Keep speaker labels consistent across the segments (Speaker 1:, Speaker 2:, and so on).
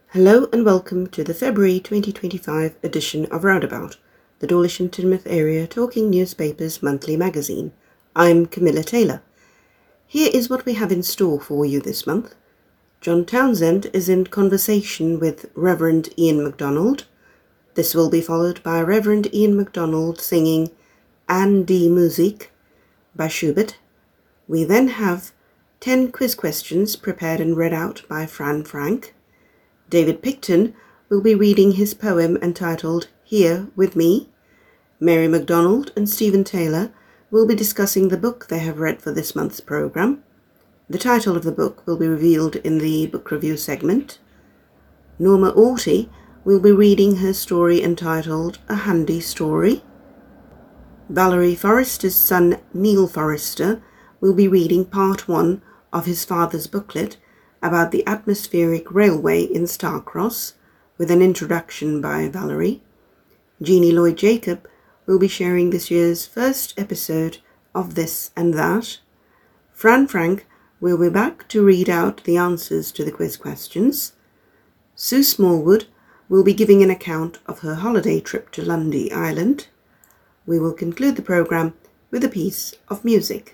Speaker 1: Hello and welcome to the February 2025 edition of Roundabout, the Dawlish and Teignmouth Area Talking Newspapers monthly magazine. I'm Camilla Taylor. Here is what we have in store for you this month. John Townsend is in conversation with Reverend Ian MacDonald. This will be followed by Reverend Ian MacDonald singing An die Musik by Schubert. We then have 10 quiz questions prepared and read out by Fran Frank. David Picton will be reading his poem entitled Here With Me. Mary MacDonald and Stephen Taylor will be discussing the book they have read for this month's programme. The title of the book will be revealed in the book review segment. Norma Orty will be reading her story entitled A Handy Story. Valerie Forrester's son Neil Forrester will be reading part 1 of his father's booklet about the atmospheric railway in Starcross, with an introduction by Valerie. Jeannie Lloyd-Jacob will be sharing this year's first episode of This and That. Fran Frank will be back to read out the answers to the quiz questions. Sue Smallwood will be giving an account of her holiday trip to Lundy Island. We will conclude the programme with a piece of music.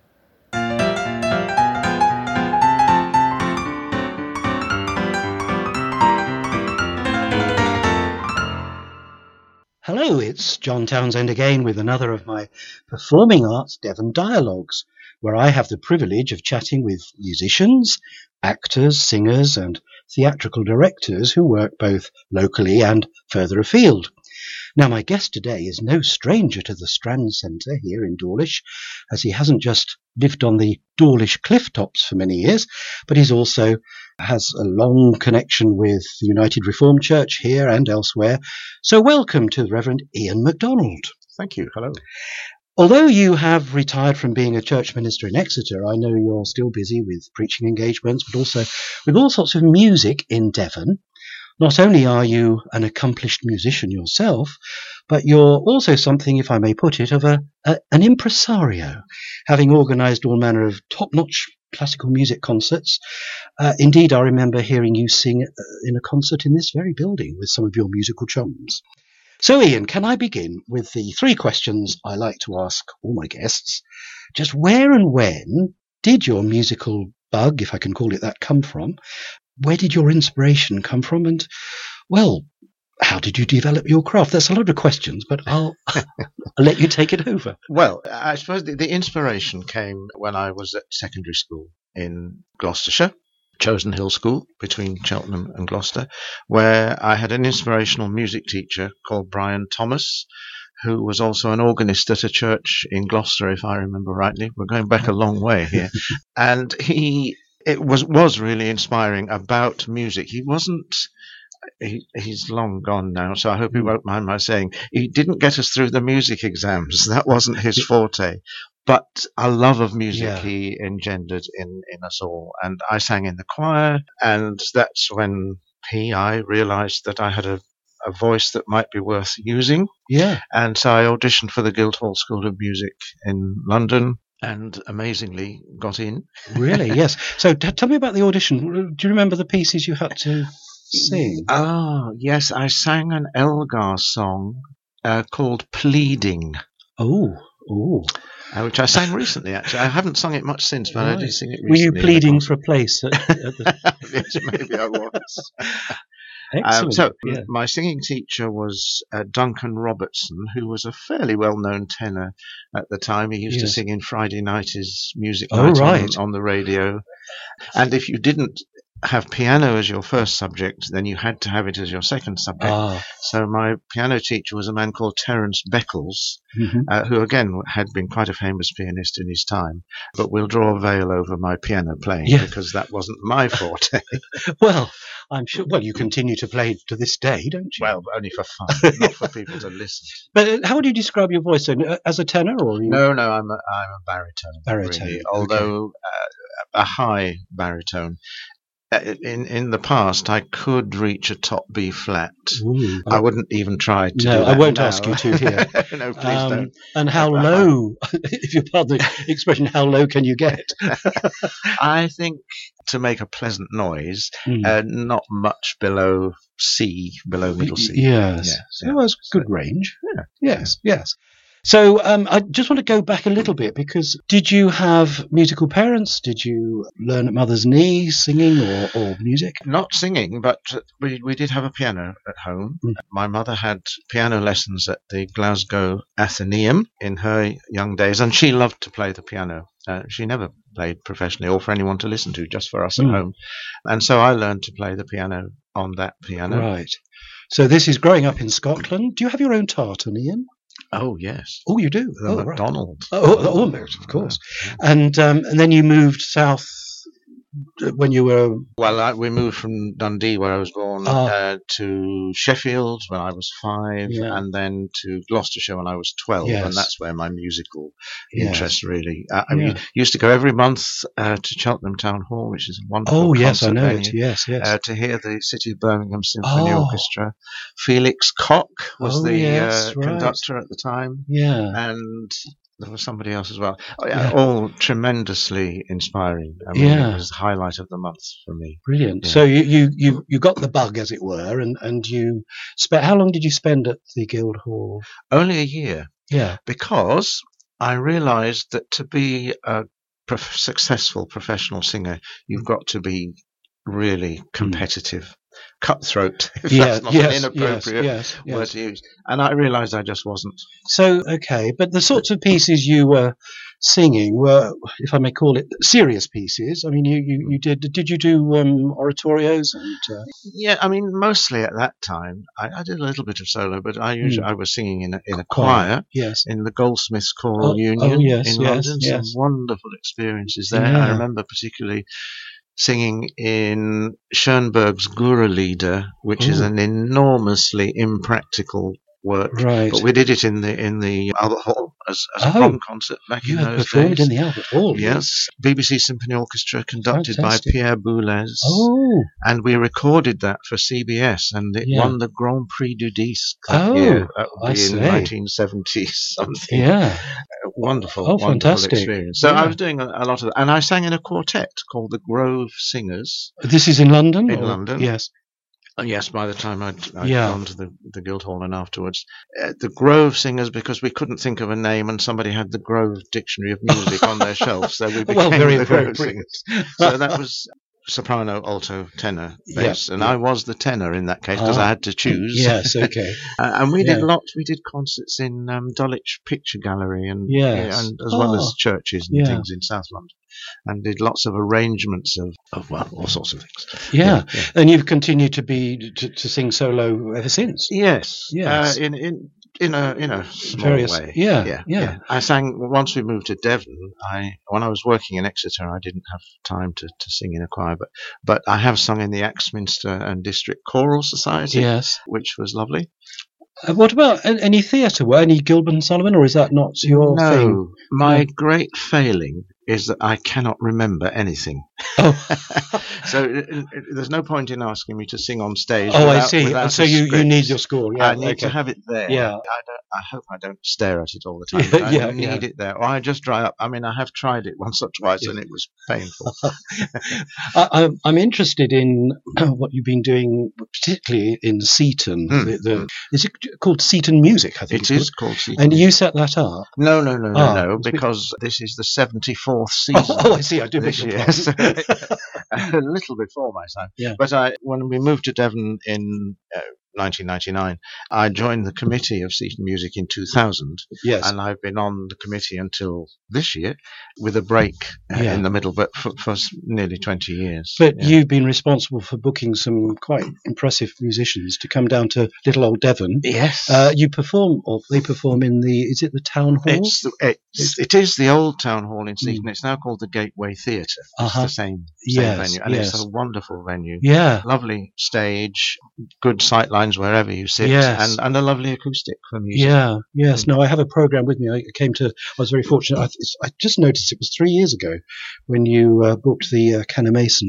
Speaker 2: Hello, it's John Townsend again with another of my Performing Arts Devon Dialogues, where I have the privilege of chatting with musicians, actors, singers and theatrical directors who work both locally and further afield. Now, my guest today is no stranger to the Strand Centre here in Dawlish, as he hasn't just lived on the Dawlish cliff tops for many years, but he's also has a long connection with the United Reformed Church here and elsewhere. So welcome to Reverend Ian MacDonald.
Speaker 3: Thank you. Hello.
Speaker 2: Although you have retired from being a church minister in Exeter, I know you're still busy with preaching engagements, but also with all sorts of music in Devon. Not only are you an accomplished musician yourself, but you're also something, if I may put it, of an impresario, having organised all manner of top-notch classical music concerts. Indeed, I remember hearing you sing in a concert in this very building with some of your musical chums. So, Ian, can I begin with the 3 questions I like to ask all my guests? Just where and when did your musical bug, if I can call it that, come from? Where did your inspiration come from? And, well, how did you develop your craft? That's a lot of questions, but I'll let you take it over.
Speaker 3: Well, I suppose the inspiration came when I was at secondary school in Gloucestershire, Chosen Hill School between Cheltenham and Gloucester, where I had an inspirational music teacher called Brian Thomas, who was also an organist at a church in Gloucester, if I remember rightly. We're going back a long way here. And it was really inspiring about music. He's long gone now, so I hope he won't mind my saying he didn't get us through the music exams. That wasn't his forte. But a love of music he engendered in us all. And I sang in the choir, and that's when I realised that I had a voice that might be worth using.
Speaker 2: Yeah.
Speaker 3: And so I auditioned for the Guildhall School of Music in London, and amazingly got in.
Speaker 2: Really? Yes. So tell me about the audition. Do you remember the pieces you had to sing?
Speaker 3: Oh, yes. I sang an Elgar song called Pleading.
Speaker 2: Oh.
Speaker 3: Which I sang recently, actually. I haven't sung it much since, but I did sing it recently.
Speaker 2: Were you pleading for a place?
Speaker 3: Yes, maybe I was.
Speaker 2: Excellent.
Speaker 3: My singing teacher was Duncan Robertson, who was a fairly well-known tenor at the time. He used to sing in Friday Night's music night on the radio. And if you didn't have piano as your first subject, then you had to have it as your second subject. So my piano teacher was a man called Terence Beckles, who again had been quite a famous pianist in his time, but we'll draw a veil over my piano playing because that wasn't my forte.
Speaker 2: Well, I'm sure. Well, you continue to play to this day, don't you?
Speaker 3: Well, only for fun, not for people to listen.
Speaker 2: But how would you describe your voice then? As a tenor, or
Speaker 3: No, I'm a baritone.
Speaker 2: Baritone,
Speaker 3: really, although a high baritone. In the past, I could reach a top B flat.
Speaker 2: Ooh.
Speaker 3: I wouldn't even try to do
Speaker 2: that.
Speaker 3: No, I
Speaker 2: won't
Speaker 3: now.
Speaker 2: Ask you to here.
Speaker 3: No, please don't.
Speaker 2: And how low, if you pardon the expression, how low can you get?
Speaker 3: I think to make a pleasant noise, not much below C, below middle C.
Speaker 2: Yes. That was good range. Yeah. Yes. So I just want to go back a little bit, because did you have musical parents? Did you learn at mother's knee singing or music?
Speaker 3: Not singing, but we did have a piano at home. My mother had piano lessons at the Glasgow Athenaeum in her young days, and she loved to play the piano. She never played professionally or for anyone to listen to, just for us at home. And so I learned to play the piano on that piano.
Speaker 2: Right. So this is growing up in Scotland. Do you have your own tartan, Ian?
Speaker 3: Oh, yes.
Speaker 2: Oh, you do?
Speaker 3: The McDonald.
Speaker 2: Right. Almost, of course. And then you moved south when you were...
Speaker 3: Well, we moved from Dundee, where I was born, to Sheffield when I was 5, and then to Gloucestershire when I was 12, and that's where my musical interest really... I used to go every month to Cheltenham Town Hall, which is a wonderful concert
Speaker 2: I know
Speaker 3: venue,
Speaker 2: it. Yes.
Speaker 3: to hear the City of Birmingham Symphony Orchestra. Felix Koch was the conductor at the time, and... there was somebody else as well. All tremendously inspiring. I mean, it was the highlight of the month for me.
Speaker 2: Brilliant. So you got the bug, as it were, and you spent. How long did you spend at the Guildhall?
Speaker 3: Only a year.
Speaker 2: Yeah.
Speaker 3: Because I realised that to be a successful professional singer, you've got to be really competitive. Cutthroat, if that's not an inappropriate word to use. And I realised I just wasn't.
Speaker 2: So, okay, but the sorts of pieces you were singing were, if I may call it, serious pieces. I mean, you did you do oratorios? And,
Speaker 3: yeah, I mean, mostly at that time, I did a little bit of solo, but I was singing in a choir, in the Goldsmiths Choral Union in London. Some wonderful experiences there. I remember particularly singing in Schoenberg's Gura Lieder, which is an enormously impractical work, but we did it in the Albert Hall as a prom concert back in those days.
Speaker 2: You performed in the Albert Hall?
Speaker 3: Yes. BBC Symphony Orchestra, conducted by Pierre Boulez. And we recorded that for CBS, and it won the Grand Prix du Disque that year. That would be in 1970 something.
Speaker 2: Yeah.
Speaker 3: Wonderful experience. So I was doing a lot of that, and I sang in a quartet called the Grove Singers.
Speaker 2: This is in London?
Speaker 3: In London.
Speaker 2: Yes.
Speaker 3: Yes, by the time I'd gone to the Guildhall and afterwards. The Grove Singers, because we couldn't think of a name, and somebody had the Grove Dictionary of Music on their shelf, so we became the Grove Singers. So that was soprano, alto, tenor, bass, and I was the tenor in that case because I had to choose.
Speaker 2: Yes, okay.
Speaker 3: And we did lots. We did concerts in Dulwich Picture Gallery and as well as churches and things in South London, and did lots of arrangements of all sorts of things.
Speaker 2: Yeah. And you've continued to sing solo ever since.
Speaker 3: Yes. In a small way. Yeah. I sang once we moved to Devon. When I was working in Exeter, I didn't have time to sing in a choir, but I have sung in the Axminster and District Choral Society, which was lovely.
Speaker 2: What about any theatre? Any Gilbert and Sullivan, or is that not your thing?
Speaker 3: No, my great failing is that I cannot remember anything. So there's no point in asking me to sing on stage.
Speaker 2: I see. So you need your score.
Speaker 3: I need to have it there.
Speaker 2: Yeah.
Speaker 3: I hope I don't stare at it all the time. But I need it there, or I just dry up. I mean, I have tried it once or twice, and it was painful.
Speaker 2: I'm interested in what you've been doing, particularly in Seaton. Is it called Seaton Music? I think
Speaker 3: it is called Seaton.
Speaker 2: And you set that up?
Speaker 3: No, because this is the 74th season.
Speaker 2: I see. I do
Speaker 3: this year. A little before my time.
Speaker 2: Yeah.
Speaker 3: But when we moved to Devon in 1999, I joined the committee of Seaton Music in 2000.
Speaker 2: Yes.
Speaker 3: And I've been on the committee until this year, with a break in the middle, but for nearly 20 years.
Speaker 2: But you've been responsible for booking some quite impressive musicians to come down to little old Devon.
Speaker 3: Yes.
Speaker 2: You perform, or they perform in is it the Town Hall?
Speaker 3: It is the old Town Hall in Seaton. It's now called the Gateway Theatre. It's the same venue. And it's a wonderful venue.
Speaker 2: Yeah.
Speaker 3: Lovely stage, good sightlines wherever you sit, and a lovely acoustic for music.
Speaker 2: Yeah, yes. No, I have a program with me. I was very fortunate. I just noticed it was 3 years ago when you booked the Canna Mason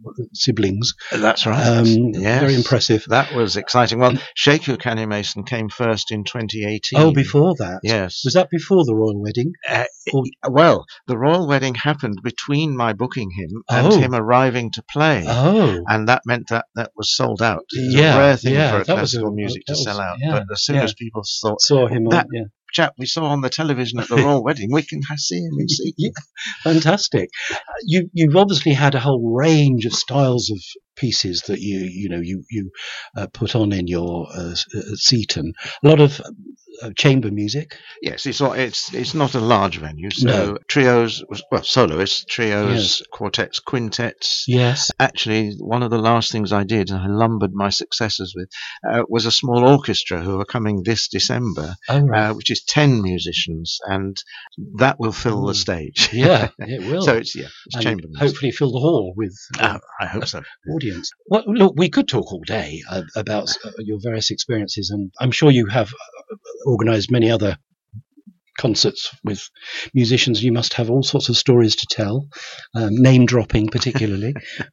Speaker 2: siblings.
Speaker 3: That's right. Yes.
Speaker 2: Very impressive.
Speaker 3: That was exciting. Well, Shake Your Canny Mason came first in 2018.
Speaker 2: Oh, before that?
Speaker 3: Yes.
Speaker 2: Was that before the royal wedding?
Speaker 3: Well, the royal wedding happened between my booking him and him arriving to play.
Speaker 2: Oh.
Speaker 3: And that meant that was sold out. It was a rare thing for a classical music to sell out. But as soon as people saw him chap we saw on the television at the royal wedding, we can see him in secret.
Speaker 2: Fantastic. You've obviously had a whole range of styles of pieces that you put on in your Seaton. A lot of chamber music.
Speaker 3: Yes, it's not a large venue, so trios, soloists, trios, quartets, quintets.
Speaker 2: Yes.
Speaker 3: Actually, one of the last things I did, and I lumbered my successors with, was a small orchestra who are coming this December, which is 10 musicians, and that will fill the stage.
Speaker 2: Yeah, it will.
Speaker 3: So it's chamber music.
Speaker 2: Hopefully fill the hall with
Speaker 3: I hope so.
Speaker 2: Audience. Well, look, we could talk all day about your various experiences, and I'm sure you have organised many other concerts with musicians. You must have all sorts of stories to tell, name dropping particularly.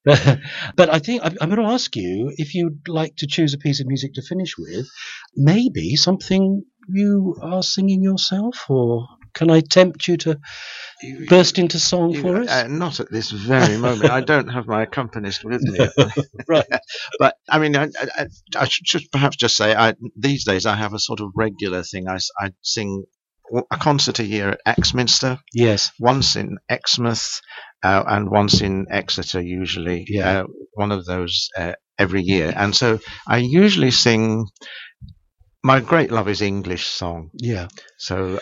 Speaker 2: But I think I'm going to ask you if you'd like to choose a piece of music to finish with, maybe something you are singing yourself, or can I tempt you to burst into song for us?
Speaker 3: Not at this very moment. I don't have my accompanist with me.
Speaker 2: Right.
Speaker 3: But I mean, I should perhaps just say, these days I have a sort of regular thing. I sing a concert a year at Axminster.
Speaker 2: Yes.
Speaker 3: Once in Exmouth and once in Exeter, usually.
Speaker 2: Yeah.
Speaker 3: One of those every year. And so I usually sing. My great love is English song.
Speaker 2: Yeah.
Speaker 3: So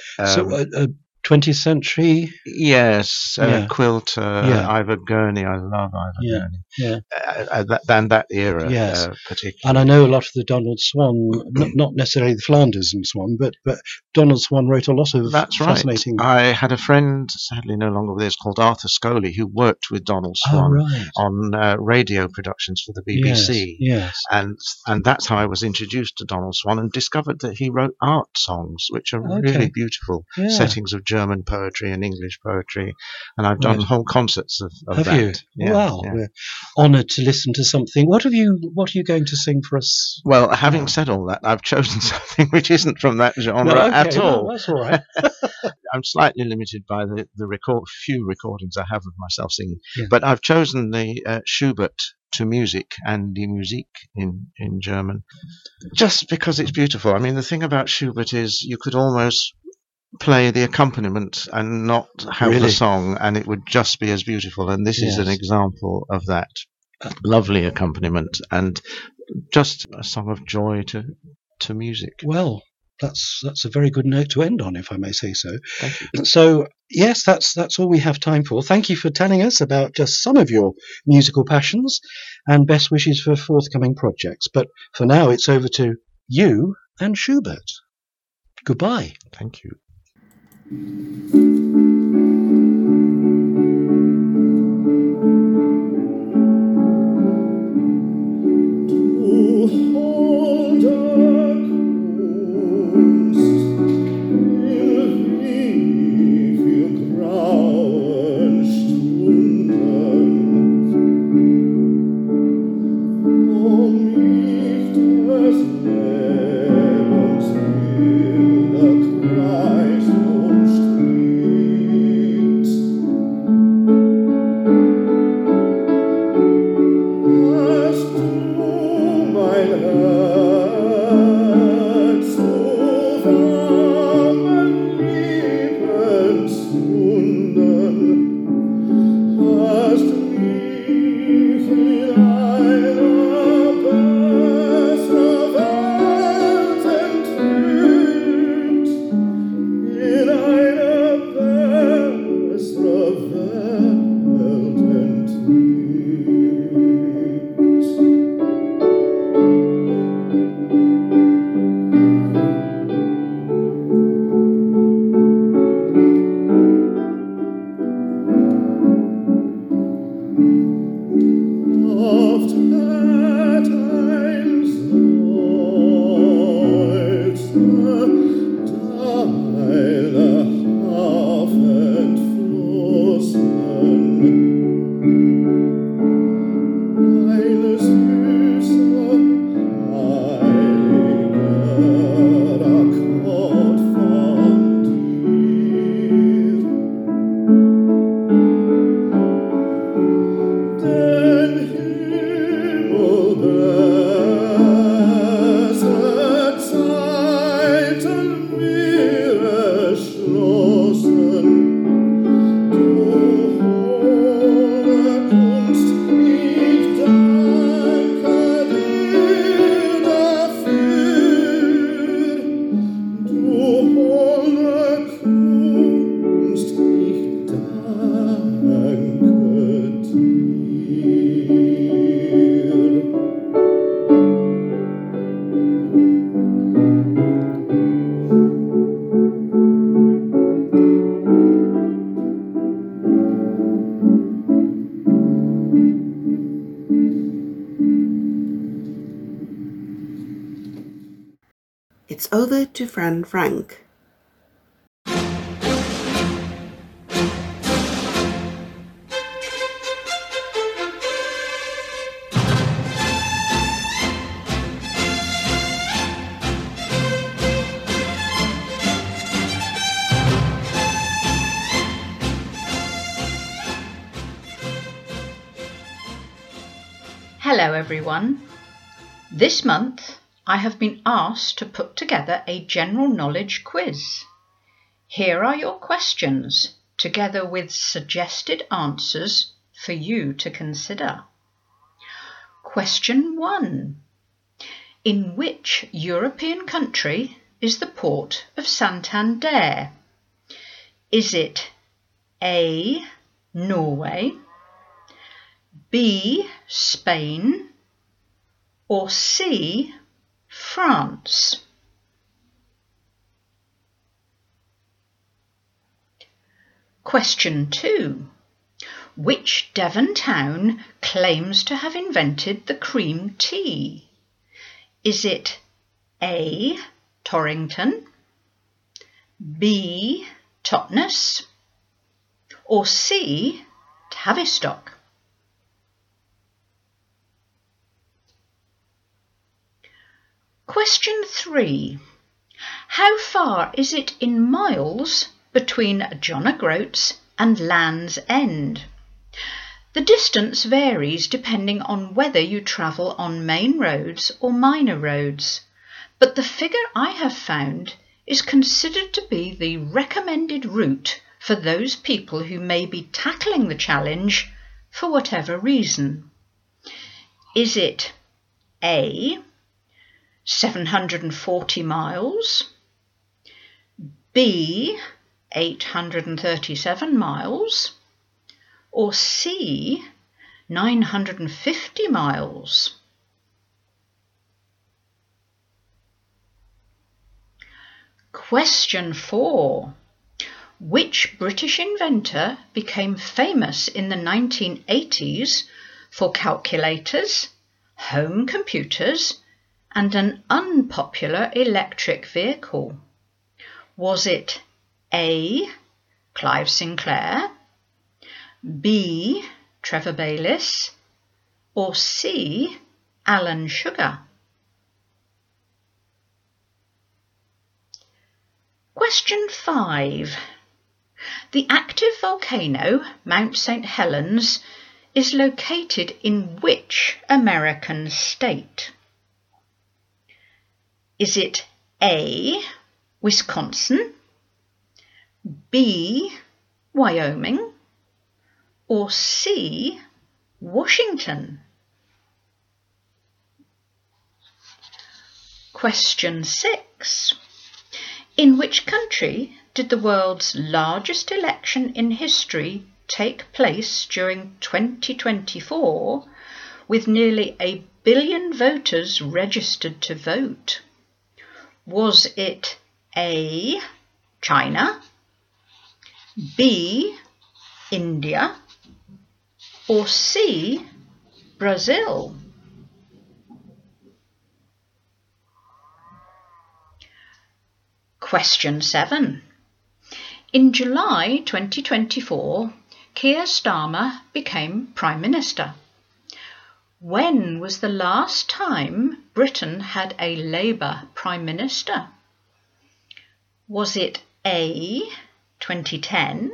Speaker 2: 20th century.
Speaker 3: Yes. Quilter, Ivor Gurney. I love Ivor Gurney.
Speaker 2: Yeah.
Speaker 3: That era, particularly.
Speaker 2: And I know a lot of the Donald Swann, not necessarily the Flanders and Swann, but Donald Swann wrote a lot of fascinating.
Speaker 3: I had a friend, sadly no longer with us, called Arthur Scoley, who worked with Donald Swann on radio productions for the BBC.
Speaker 2: Yes.
Speaker 3: And that's how I was introduced to Donald Swann and discovered that he wrote art songs, which are really beautiful settings of German poetry and English poetry. And I've done whole concerts of
Speaker 2: have
Speaker 3: that.
Speaker 2: You? Yeah, wow. Yeah. We're honoured to listen to something. What are you going to sing for us?
Speaker 3: Well, having said all that, I've chosen something which isn't from that genre at all.
Speaker 2: No, that's all right.
Speaker 3: I'm slightly limited by the few recordings I have of myself singing, but I've chosen the Schubert to music and die Musik in German, just because it's beautiful. I mean, the thing about Schubert is you could almost play the accompaniment and not have the song, and it would just be as beautiful. And this is an example of that lovely accompaniment and just a song of joy to music.
Speaker 2: Well, that's a very good note to end on, if I may say so.
Speaker 3: Thank you.
Speaker 2: So yes, that's all we have time for. Thank you for telling us about just some of your musical passions, and best wishes for forthcoming projects. But for now, it's over to you and Schubert. Goodbye.
Speaker 3: Thank you.
Speaker 1: it's over to Fran Frank.
Speaker 4: Hello everyone. This month I have been asked to put together a general knowledge quiz. Here are your questions, together with suggested answers for you to consider. Question 1. In which European country is the port of Santander? Is it A. Norway, B. Spain, or C. France? Question 2. Which Devon town claims to have invented the cream tea? Is it A. Torrington, B. Totnes, or C. Tavistock? Question 3. How far is it in miles between John O'Groats and Land's End? The distance varies depending on whether you travel on main roads or minor roads, but the figure I have found is considered to be the recommended route for those people who may be tackling the challenge for whatever reason. Is it A. 740 miles, B. 837 miles, or C. 950 miles? Question 4. Which British inventor became famous in the 1980s for calculators, home computers, and an unpopular electric vehicle? Was it A. Clive Sinclair, B. Trevor Bayliss, or C. Alan Sugar? Question 5. The active volcano, Mount St. Helens, is located in which American state? Is it A. Wisconsin, B. Wyoming, or C. Washington? Question 6. In which country did the world's largest election in history take place during 2024, with nearly 1 billion voters registered to vote? Was it A. China, B. India, or C. Brazil? Question 7. In July 2024, Keir Starmer became Prime Minister. When was the last time Britain had a Labour Prime Minister? Was it A. 2010,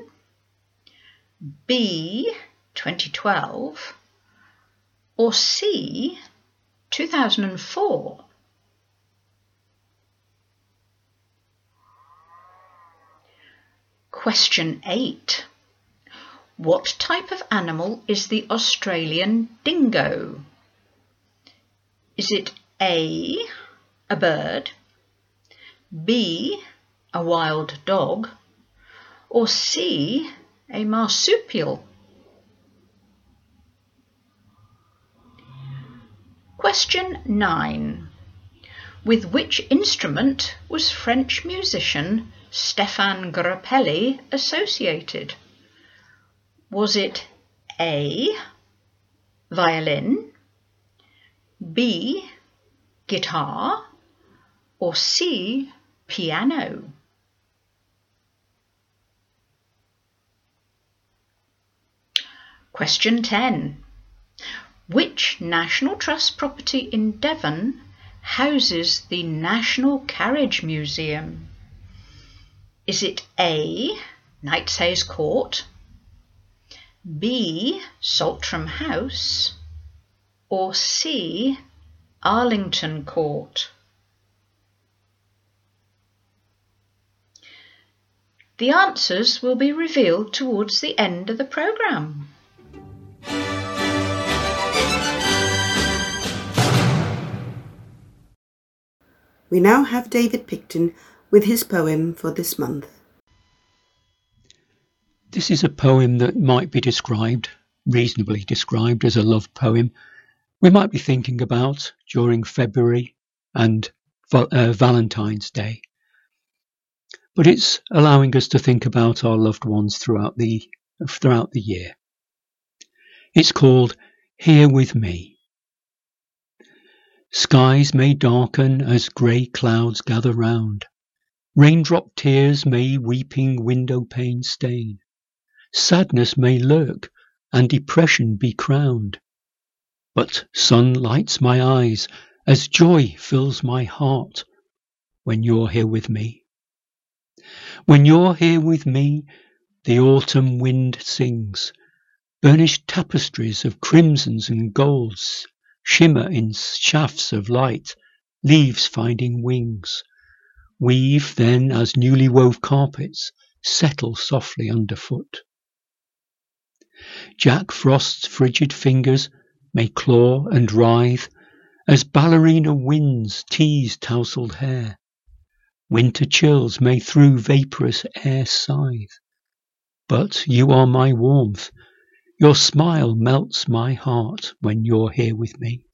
Speaker 4: B. 2012, or C. 2004? Question 8. What type of animal is the Australian dingo? Is it A. a bird, B. a wild dog, or C. a marsupial? Question 9. With which instrument was French musician Stéphane Grappelli associated? Was it A. violin, B. guitar, or C, piano? Question 10. Which National Trust property in Devon houses the National Carriage Museum? Is it A, Knightshays Court, B, Saltram House, or C, Arlington Court? The answers will be revealed towards the end of the programme.
Speaker 1: We now have David Picton with his poem for this month.
Speaker 5: This is a poem that might be reasonably described as a love poem. We might be thinking about during February and Valentine's Day. But it's allowing us to think about our loved ones throughout the year. It's called Here With Me. Skies may darken as grey clouds gather round. Raindrop tears may weeping window pane stain. Sadness may lurk and depression be crowned. But sun lights my eyes as joy fills my heart when you're here with me. When you're here with me, the autumn wind sings. Burnished tapestries of crimsons and golds shimmer in shafts of light, leaves finding wings. Weave then as newly wove carpets settle softly underfoot. Jack Frost's frigid fingers may claw and writhe as ballerina winds tease tousled hair. Winter chills may through vaporous air scythe. But you are my warmth. Your smile melts my heart when you're here with me.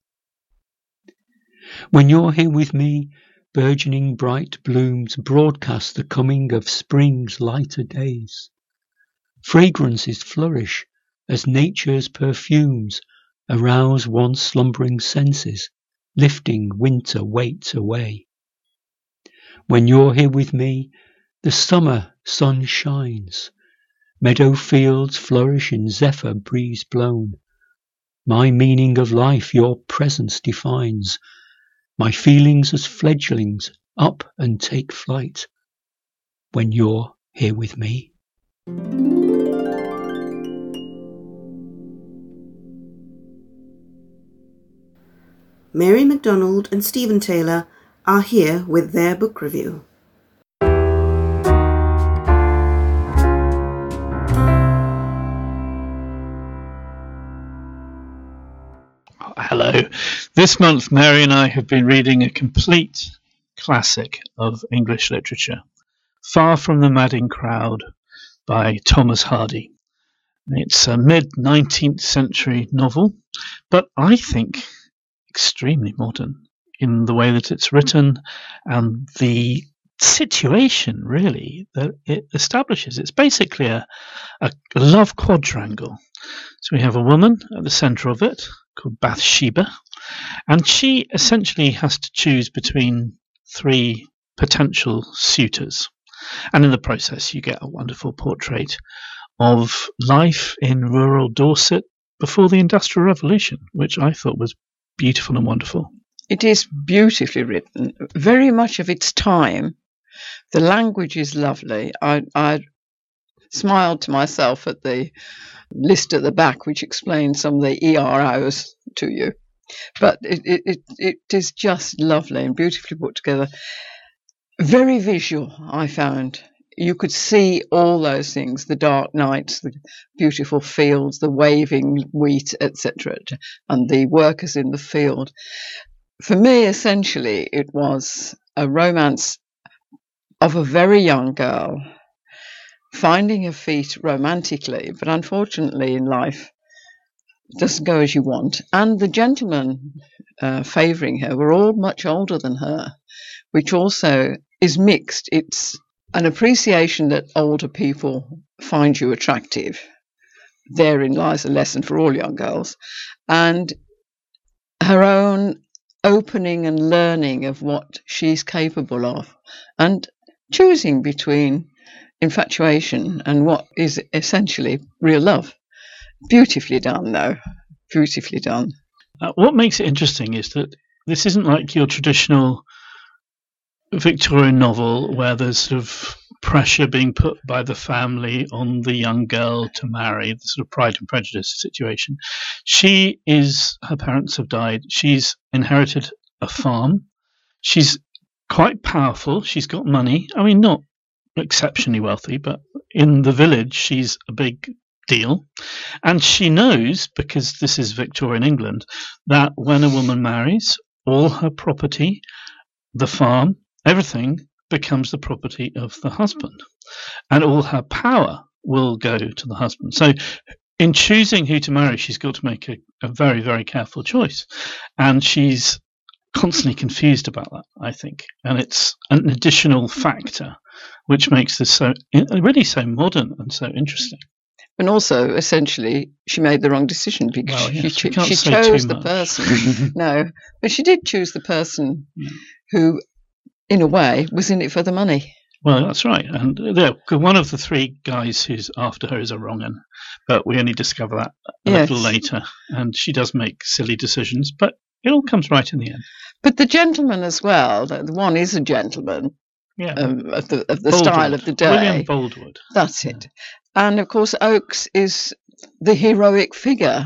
Speaker 5: When you're here with me, burgeoning bright blooms broadcast the coming of spring's lighter days. Fragrances flourish as nature's perfumes arouse one's slumbering senses, lifting winter weight away. When you're here with me, the summer sun shines. Meadow fields flourish in zephyr breeze blown. My meaning of life your presence defines. My feelings as fledglings up and take flight when you're here with me.
Speaker 1: Mary MacDonald and Stephen Taylor are here with their book review.
Speaker 6: Hello. This month, Mary and I have been reading a complete classic of English literature, Far from the Madding Crowd by Thomas Hardy. It's a mid-19th century novel, but I think extremely modern in the way that it's written and the situation, really, that it establishes. It's basically a love quadrangle. So we have a woman at the centre of it, called Bathsheba, and she essentially has to choose between three potential suitors. And in the process, you get a wonderful portrait of life in rural Dorset before the Industrial Revolution, which I thought was beautiful and wonderful.
Speaker 7: It is beautifully written, very much of its time. The language is lovely. I smiled to myself at the list at the back, which explains some of the EROs to you. But it is just lovely and beautifully put together. Very visual, I found. You could see all those things, the dark nights, the beautiful fields, the waving wheat, etc., and the workers in the field. For me, essentially, it was a romance of a very young girl finding her feet romantically, but unfortunately in life it doesn't go as you want. And the gentlemen favouring her were all much older than her, which also is mixed. It's an appreciation that older people find you attractive. Therein lies a lesson for all young girls. And her own opening and learning of what she's capable of, and choosing between infatuation and what is essentially real love. Beautifully done, though. Beautifully done.
Speaker 6: What makes it interesting is that this isn't like your traditional Victorian novel where there's sort of pressure being put by the family on the young girl to marry, the sort of Pride and Prejudice situation. Her parents have died. She's inherited a farm. She's quite powerful. She's got money. I mean, not exceptionally wealthy, but in the village, she's a big deal. And she knows, because this is Victorian England, that when a woman marries, all her property, the farm, everything becomes the property of the husband, and all her power will go to the husband. So in choosing who to marry, she's got to make a very, very careful choice. And she's constantly confused about that, I think. And it's an additional factor which makes this really so modern and so interesting.
Speaker 7: And also, essentially, she made the wrong decision because she chose the person. No, but she did choose the person who, in a way, was in it for the money.
Speaker 6: Well, that's right. And one of the three guys who's after her is a wrong un, but we only discover that a little later. And she does make silly decisions, but it all comes right in the end.
Speaker 7: But the gentleman as well, the one is a gentleman of the style of the day.
Speaker 6: William Boldwood.
Speaker 7: That's it. And, of course, Oakes is the heroic figure.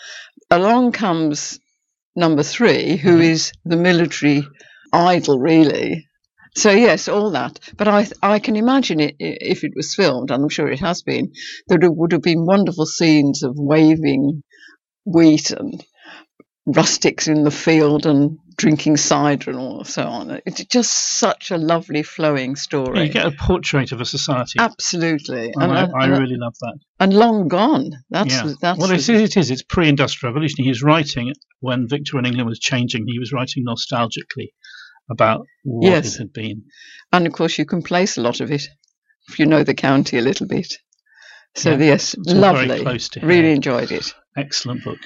Speaker 7: Along comes number 3, who is the military idol, really. So, yes, all that. But I can imagine it, if it was filmed, and I'm sure it has been, that it would have been wonderful scenes of waving wheat and rustics in the field and drinking cider and all so on. It's just such a lovely flowing story.
Speaker 6: Yeah, you get a portrait of a society.
Speaker 7: Absolutely.
Speaker 6: And I really love that.
Speaker 7: And long gone. That's
Speaker 6: well, it is. It's pre-industrial revolution. He was writing when Victorian England was changing. He was writing nostalgically about what it had been.
Speaker 7: And of course, you can place a lot of it if you know the county a little bit. So yes, lovely.
Speaker 6: Very close to
Speaker 7: really enjoyed it.
Speaker 6: Excellent book.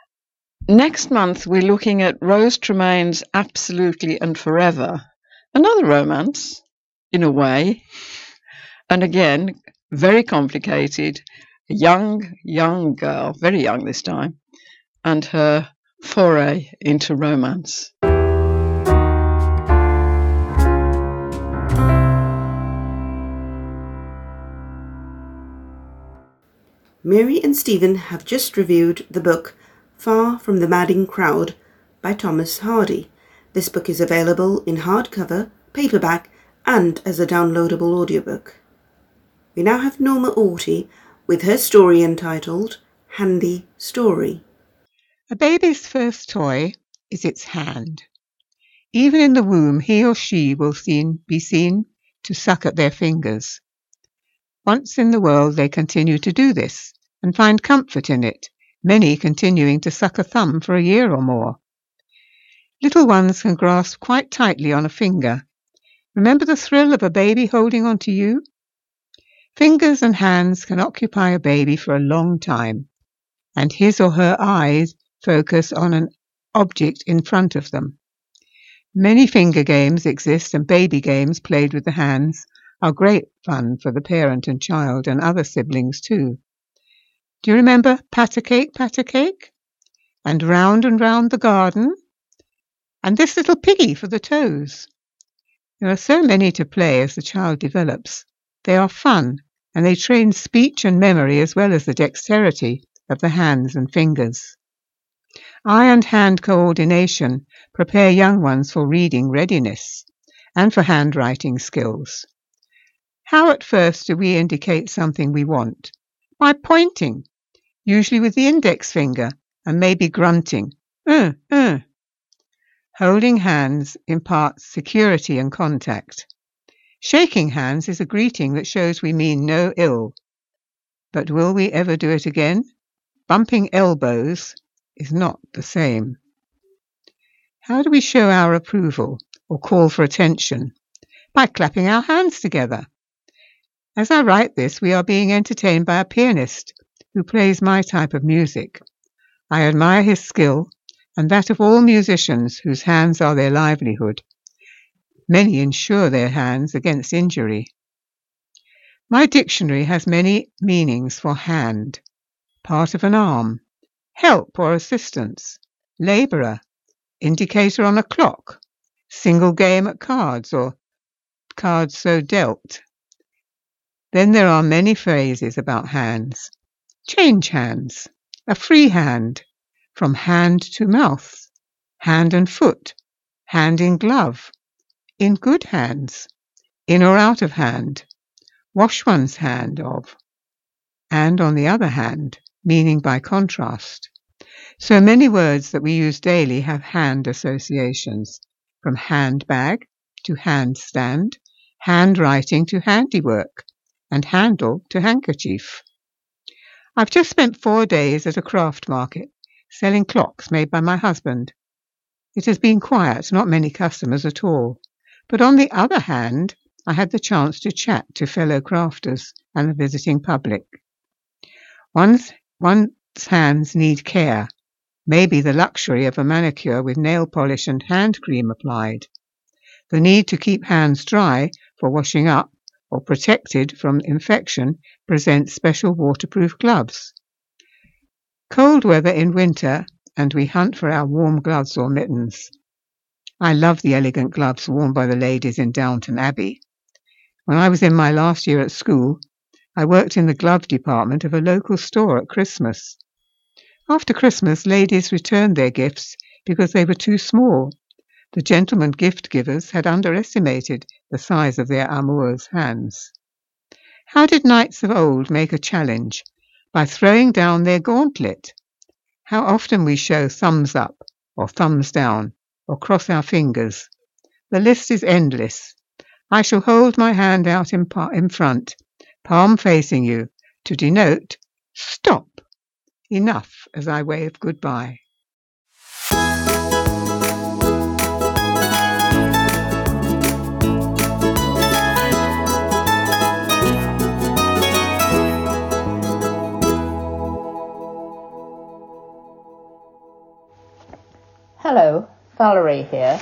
Speaker 7: Next month, we're looking at Rose Tremaine's Absolutely and Forever. Another romance, in a way. And again, very complicated. A young girl, very young this time, and her foray into romance.
Speaker 1: Mary and Stephen have just reviewed the book Far from the Madding Crowd by Thomas Hardy. This book is available in hardcover, paperback and as a downloadable audiobook. We now have Norma Orty with her story entitled Handy Story.
Speaker 8: A baby's first toy is its hand. Even in the womb, he or she will be seen to suck at their fingers. Once in the world, they continue to do this and find comfort in it, many continuing to suck a thumb for a year or more. Little ones can grasp quite tightly on a finger. Remember the thrill of a baby holding on to you? Fingers and hands can occupy a baby for a long time, and his or her eyes focus on an object in front of them. Many finger games exist, and baby games played with the hands are great fun for the parent and child and other siblings too. Do you remember Pat a Cake, and Round the Garden, and This Little Piggy for the toes? There are so many to play as the child develops. They are fun, and they train speech and memory as well as the dexterity of the hands and fingers. Eye and hand coordination prepare young ones for reading readiness and for handwriting skills. How at first do we indicate something we want? By pointing, usually with the index finger, and maybe grunting. Holding hands imparts security and contact. Shaking hands is a greeting that shows we mean no ill. But will we ever do it again? Bumping elbows is not the same. How do we show our approval or call for attention? By clapping our hands together. As I write this, we are being entertained by a pianist who plays my type of music. I admire his skill and that of all musicians whose hands are their livelihood. Many insure their hands against injury. My dictionary has many meanings for hand: part of an arm, help or assistance, labourer, indicator on a clock, single game at cards or cards so dealt. Then there are many phrases about hands. Change hands, a free hand, from hand to mouth, hand and foot, hand in glove, in good hands, in or out of hand, wash one's hand of, and on the other hand, meaning by contrast. So many words that we use daily have hand associations, from handbag to handstand, handwriting to handiwork, and handle to handkerchief. I've just spent 4 days at a craft market, selling clocks made by my husband. It has been quiet, not many customers at all. But on the other hand, I had the chance to chat to fellow crafters and the visiting public. One's hands need care, maybe the luxury of a manicure with nail polish and hand cream applied. The need to keep hands dry for washing up or protected from infection presents special waterproof gloves. Cold weather in winter, and we hunt for our warm gloves or mittens. I love the elegant gloves worn by the ladies in Downton Abbey. When I was in my last year at school, I worked in the glove department of a local store at Christmas. After Christmas, ladies returned their gifts because they were too small. The gentlemen gift givers had underestimated the size of their amours' hands. How did knights of old make a challenge? By throwing down their gauntlet. How often we show thumbs up or thumbs down or cross our fingers. The list is endless. I shall hold my hand out in front, palm facing you, to denote stop. Enough, as I wave goodbye.
Speaker 9: Hello, Valerie here.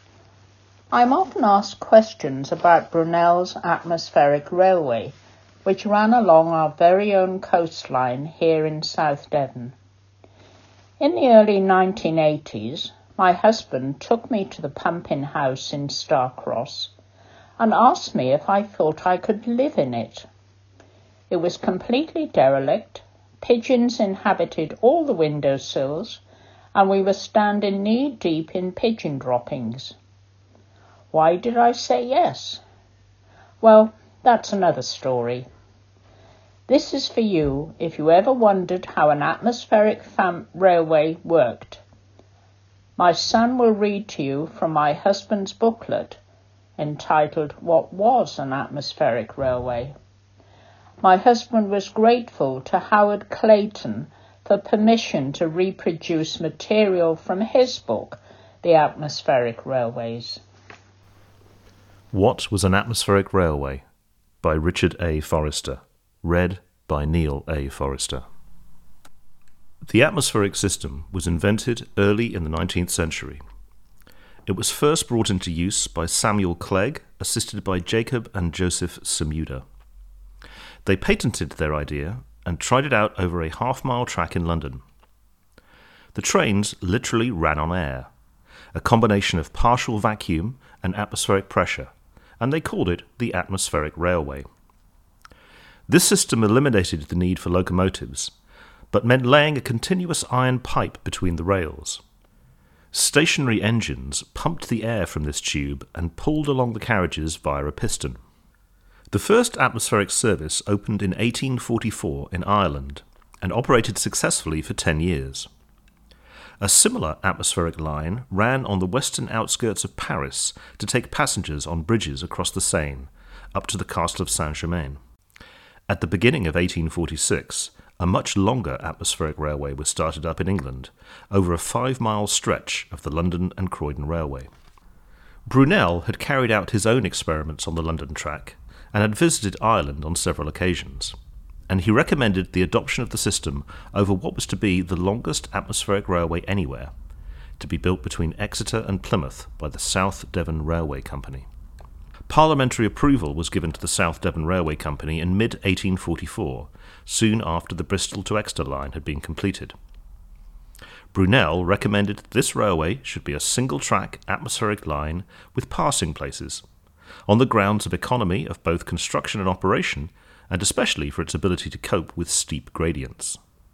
Speaker 9: I'm often asked questions about Brunel's atmospheric railway, which ran along our very own coastline here in South Devon. In the early 1980s, my husband took me to the pumping house in Starcross and asked me if I thought I could live in it. It was completely derelict, pigeons inhabited all the windowsills, and we were standing knee-deep in pigeon droppings. Why did I say yes? Well, that's another story. This is for you if you ever wondered how an atmospheric railway worked. My son will read to you from my husband's booklet entitled What Was an Atmospheric Railway? My husband was grateful to Howard Clayton for permission to reproduce material from his book, The Atmospheric Railways.
Speaker 10: What Was an Atmospheric Railway? By Richard A. Forrester. Read by Neil A. Forrester. The atmospheric system was invented early in the 19th century. It was first brought into use by Samuel Clegg, assisted by Jacob and Joseph Samuda. They patented their idea and tried it out over a half-mile track in London. The trains literally ran on air, a combination of partial vacuum and atmospheric pressure, and they called it the atmospheric railway. This system eliminated the need for locomotives, but meant laying a continuous iron pipe between the rails. Stationary engines pumped the air from this tube and pulled along the carriages via a piston. The first atmospheric service opened in 1844 in Ireland and operated successfully for 10 years. A similar atmospheric line ran on the western outskirts of Paris to take passengers on bridges across the Seine, up to the castle of Saint-Germain. At the beginning of 1846, a much longer atmospheric railway was started up in England, over a 5-mile stretch of the London and Croydon Railway. Brunel had carried out his own experiments on the London track and had visited Ireland on several occasions, and he recommended the adoption of the system over what was to be the longest atmospheric railway anywhere, to be built between Exeter and Plymouth by the South Devon Railway Company. Parliamentary approval was given to the South Devon Railway Company in mid-1844, soon after the Bristol to Exeter line had been completed. Brunel recommended that this railway should be a single-track atmospheric line with passing places, on the grounds of economy of both construction and operation, and especially for its ability to cope with steep gradients.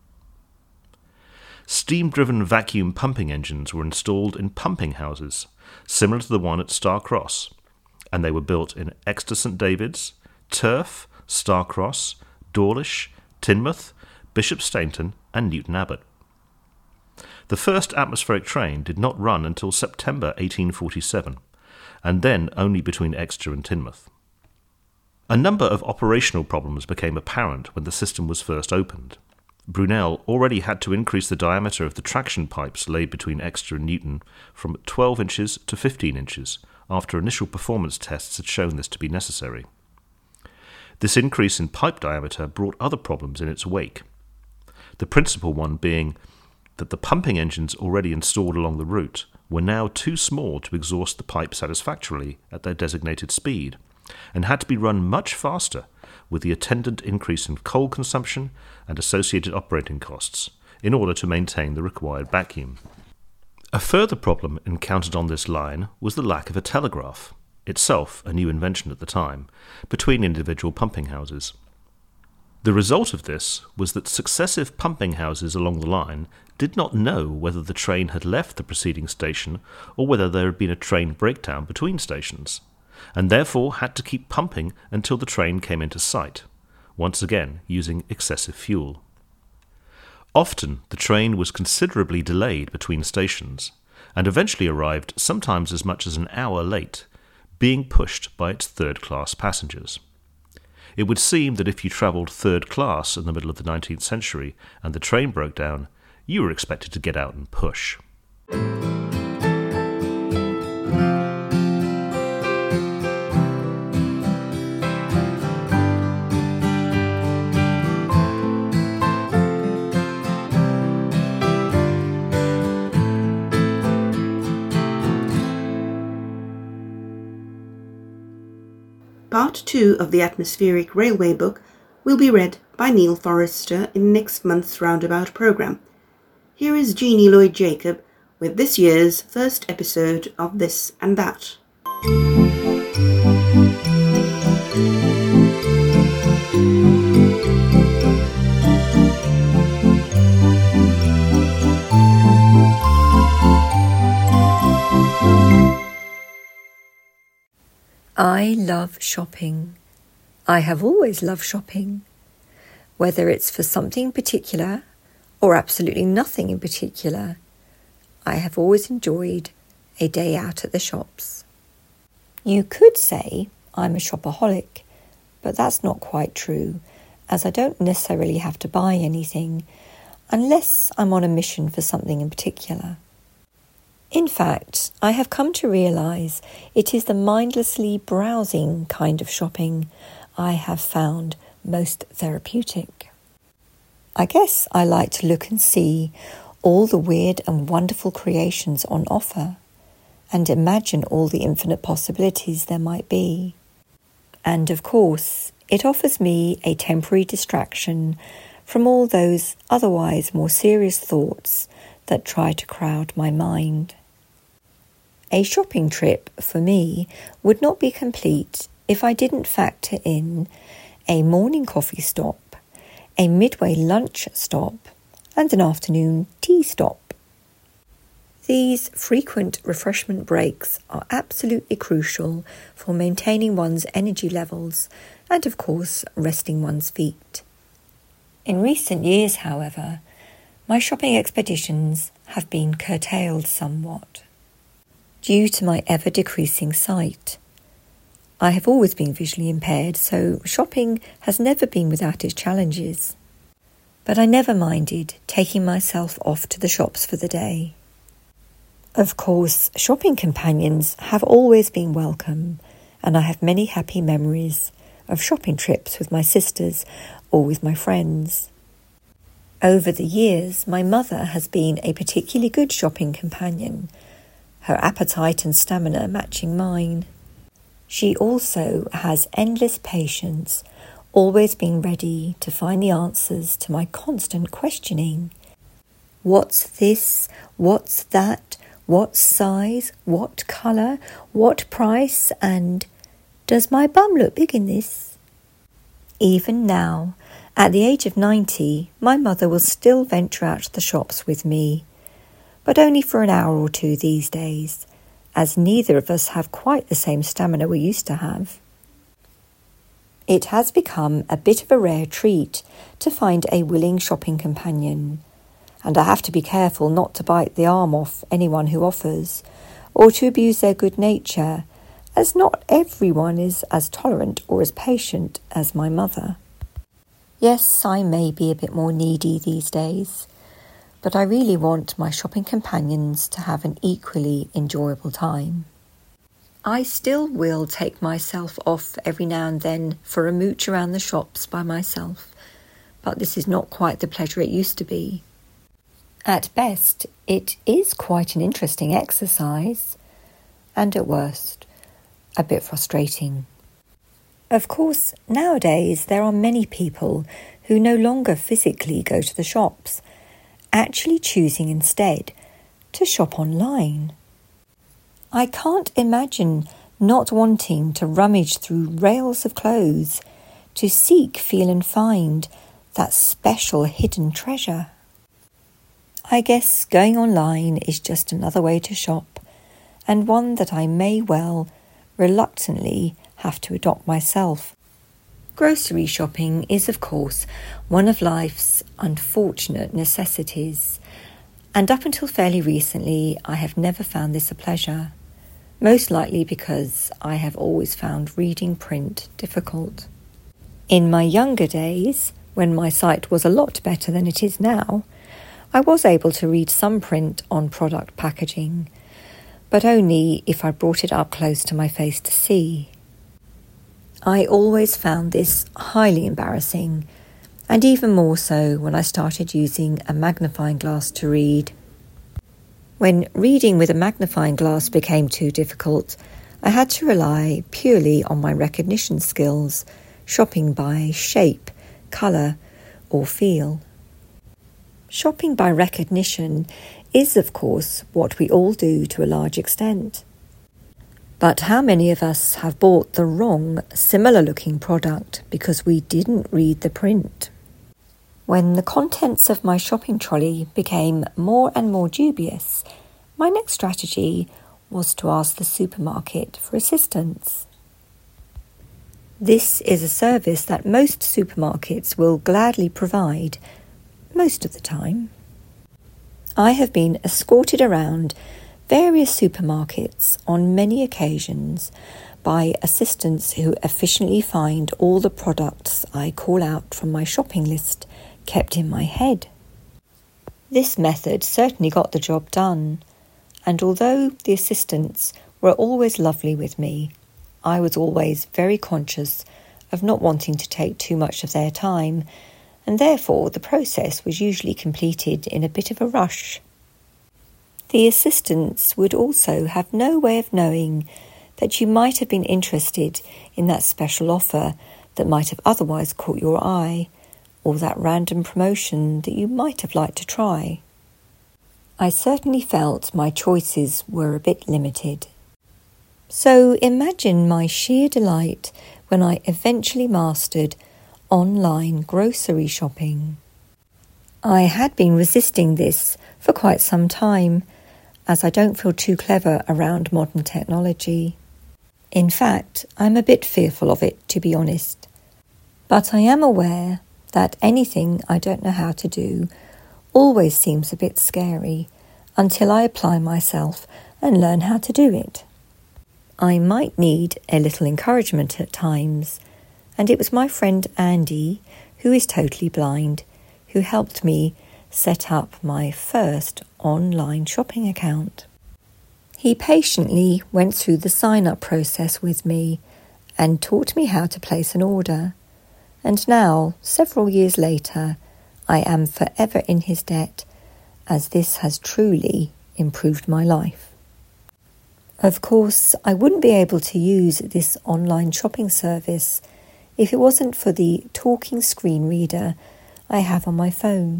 Speaker 10: Steam-driven vacuum pumping engines were installed in pumping houses, similar to the one at Starcross, and they were built in Exeter St David's, Turf, Starcross, Dawlish, Teignmouth, Bishop Stainton, and Newton Abbot. The first atmospheric train did not run until September 1847, and then only between Exeter and Teignmouth. A number of operational problems became apparent when the system was first opened. Brunel already had to increase the diameter of the traction pipes laid between Exeter and Newton from 12 inches to 15 inches, after initial performance tests had shown this to be necessary. This increase in pipe diameter brought other problems in its wake, the principal one being that the pumping engines already installed along the route were now too small to exhaust the pipe satisfactorily at their designated speed, and had to be run much faster, with the attendant increase in coal consumption and associated operating costs, in order to maintain the required vacuum. A further problem encountered on this line was the lack of a telegraph, itself a new invention at the time, between individual pumping houses. The result of this was that successive pumping houses along the line did not know whether the train had left the preceding station or whether there had been a train breakdown between stations, and therefore had to keep pumping until the train came into sight, once again using excessive fuel. Often the train was considerably delayed between stations, and eventually arrived sometimes as much as an hour late, being pushed by its third-class passengers. It would seem that if you travelled third class in the middle of the 19th century and the train broke down, you were expected to get out and push.
Speaker 1: Part 2 of the Atmospheric Railway book will be read by Neil Forrester in next month's Roundabout programme. Here is Jeannie Lloyd-Jacob with this year's first episode of This and That.
Speaker 11: I love shopping. I have always loved shopping. Whether it's for something particular or absolutely nothing in particular, I have always enjoyed a day out at the shops. You could say I'm a shopaholic, but that's not quite true, as I don't necessarily have to buy anything unless I'm on a mission for something in particular. In fact, I have come to realise it is the mindlessly browsing kind of shopping I have found most therapeutic. I guess I like to look and see all the weird and wonderful creations on offer and imagine all the infinite possibilities there might be. And of course, it offers me a temporary distraction from all those otherwise more serious thoughts that try to crowd my mind. A shopping trip, for me, would not be complete if I didn't factor in a morning coffee stop, a midway lunch stop, and an afternoon tea stop. These frequent refreshment breaks are absolutely crucial for maintaining one's energy levels and, of course, resting one's feet. In recent years, however, my shopping expeditions have been curtailed somewhat. Due to my ever-decreasing sight, I have always been visually impaired, so shopping has never been without its challenges. But I never minded taking myself off to the shops for the day. Of course, shopping companions have always been welcome, and I have many happy memories of shopping trips with my sisters or with my friends. Over the years, my mother has been a particularly good shopping companion, her appetite and stamina matching mine. She also has endless patience, always being ready to find the answers to my constant questioning. What's this? What's that? What size? What colour? What price? And does my bum look big in this? Even now, at the age of 90, my mother will still venture out to the shops with me, but only for an hour or two these days, as neither of us have quite the same stamina we used to have. It has become a bit of a rare treat to find a willing shopping companion, and I have to be careful not to bite the arm off anyone who offers, or to abuse their good nature, as not everyone is as tolerant or as patient as my mother. Yes, I may be a bit more needy these days, but I really want my shopping companions to have an equally enjoyable time. I still will take myself off every now and then for a mooch around the shops by myself, but this is not quite the pleasure it used to be. At best, it is quite an interesting exercise, and at worst, a bit frustrating. Of course, nowadays there are many people who no longer physically go to the shops, actually choosing instead to shop online. I can't imagine not wanting to rummage through rails of clothes to seek, feel and find that special hidden treasure. I guess going online is just another way to shop, and one that I may well, reluctantly, have to adopt myself. Grocery shopping is, of course, one of life's unfortunate necessities, and up until fairly recently I have never found this a pleasure, most likely because I have always found reading print difficult. In my younger days, when my sight was a lot better than it is now, I was able to read some print on product packaging, but only if I brought it up close to my face to see. I always found this highly embarrassing, and even more so when I started using a magnifying glass to read. When reading with a magnifying glass became too difficult, I had to rely purely on my recognition skills, shopping by shape, colour, or feel. Shopping by recognition is, of course, what we all do to a large extent. But how many of us have bought the wrong, similar-looking product because we didn't read the print? When the contents of my shopping trolley became more and more dubious, my next strategy was to ask the supermarket for assistance. This is a service that most supermarkets will gladly provide, most of the time. I have been escorted around various supermarkets on many occasions by assistants who efficiently find all the products I call out from my shopping list kept in my head. This method certainly got the job done, and although the assistants were always lovely with me, I was always very conscious of not wanting to take too much of their time, and therefore the process was usually completed in a bit of a rush. The assistants would also have no way of knowing that you might have been interested in that special offer that might have otherwise caught your eye, or that random promotion that you might have liked to try. I certainly felt my choices were a bit limited. So imagine my sheer delight when I eventually mastered online grocery shopping. I had been resisting this for quite some time, as I don't feel too clever around modern technology. In fact, I'm a bit fearful of it, to be honest. But I am aware that anything I don't know how to do always seems a bit scary until I apply myself and learn how to do it. I might need a little encouragement at times, and it was my friend Andy, who is totally blind, who helped me set up my first online shopping account. He patiently went through the sign-up process with me and taught me how to place an order. And now, several years later, I am forever in his debt, as this has truly improved my life. Of course, I wouldn't be able to use this online shopping service if it wasn't for the talking screen reader I have on my phone.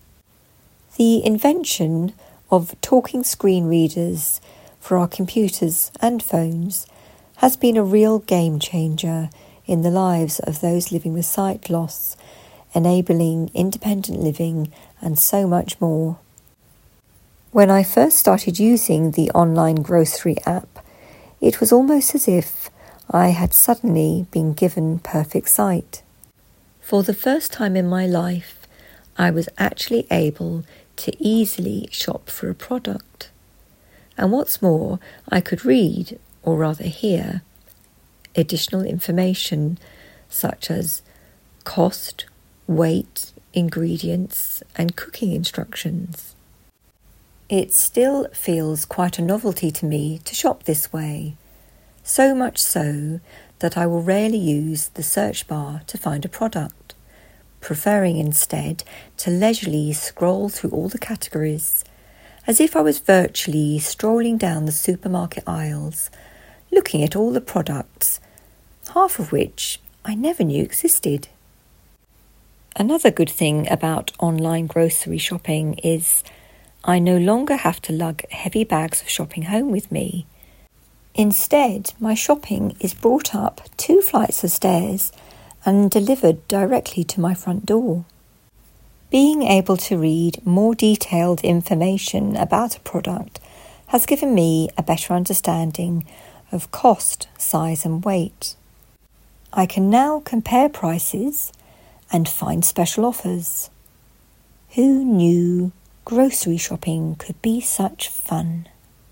Speaker 11: The invention of talking screen readers for our computers and phones has been a real game changer in the lives of those living with sight loss, enabling independent living and so much more. When I first started using the online grocery app, it was almost as if I had suddenly been given perfect sight. For the first time in my life, I was actually able to easily shop for a product. And what's more, I could read, or rather hear, additional information such as cost, weight, ingredients, and cooking instructions. It still feels quite a novelty to me to shop this way, so much so that I will rarely use the search bar to find a product, preferring instead to leisurely scroll through all the categories, as if I was virtually strolling down the supermarket aisles, looking at all the products, half of which I never knew existed. Another good thing about online grocery shopping is I no longer have to lug heavy bags of shopping home with me. Instead, my shopping is brought up 2 flights of stairs and delivered directly to my front door. Being able to read more detailed information about a product has given me a better understanding of cost, size and weight. I can now compare prices and find special offers. Who knew grocery shopping could be such fun?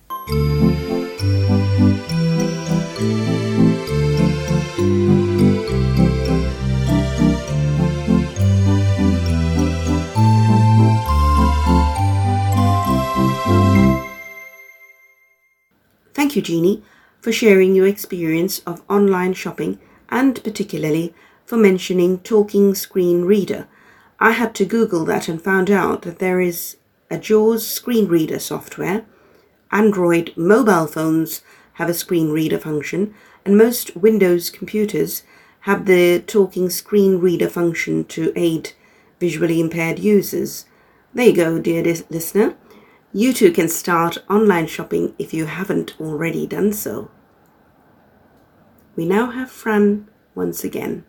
Speaker 1: Thank you, Jeannie, for sharing your experience of online shopping and particularly for mentioning Talking Screen Reader. I had to Google that and found out that there is a JAWS screen reader software. Android mobile phones have a screen reader function, and most Windows computers have the Talking Screen Reader function to aid visually impaired users. There you go, dear listener. You too can start online shopping if you haven't already done so. We now have Fran once again.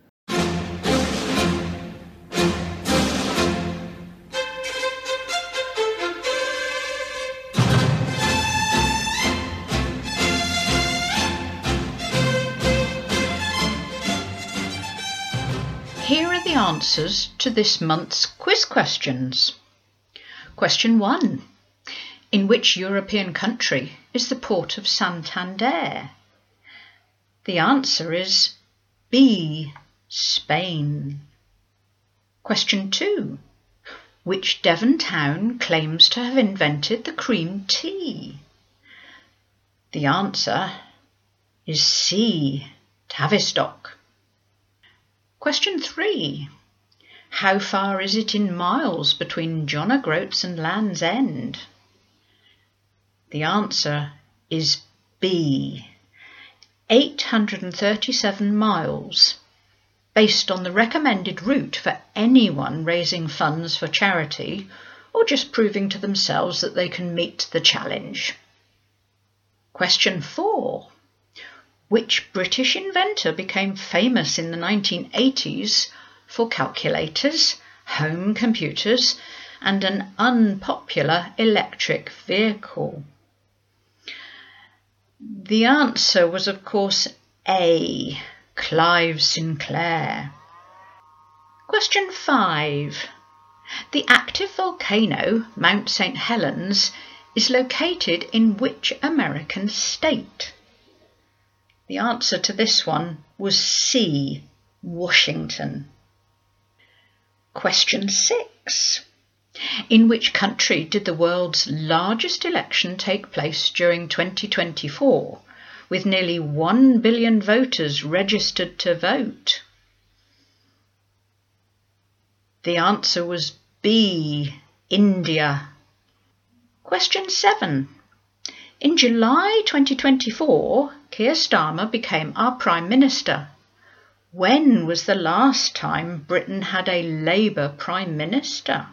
Speaker 4: Here are the answers to this month's quiz questions. Question 1. In which European country is the port of Santander? The answer is B. Spain. Question 2. Which Devon town claims to have invented the cream tea? The answer is C. Tavistock. Question 3. How far is it in miles between John O'Groats and Land's End? The answer is B. 837 miles, based on the recommended route for anyone raising funds for charity or just proving to themselves that they can meet the challenge. Question 4. Which British inventor became famous in the 1980s for calculators, home computers, and an unpopular electric vehicle? The answer was, of course, A. Clive Sinclair. Question 5. The active volcano, Mount St. Helens, is located in which American state? The answer to this one was C. Washington. Question 6. In which country did the world's largest election take place during 2024, with nearly 1 billion voters registered to vote? The answer was B, India. Question 7. In July 2024, Keir Starmer became our Prime Minister. When was the last time Britain had a Labour Prime Minister?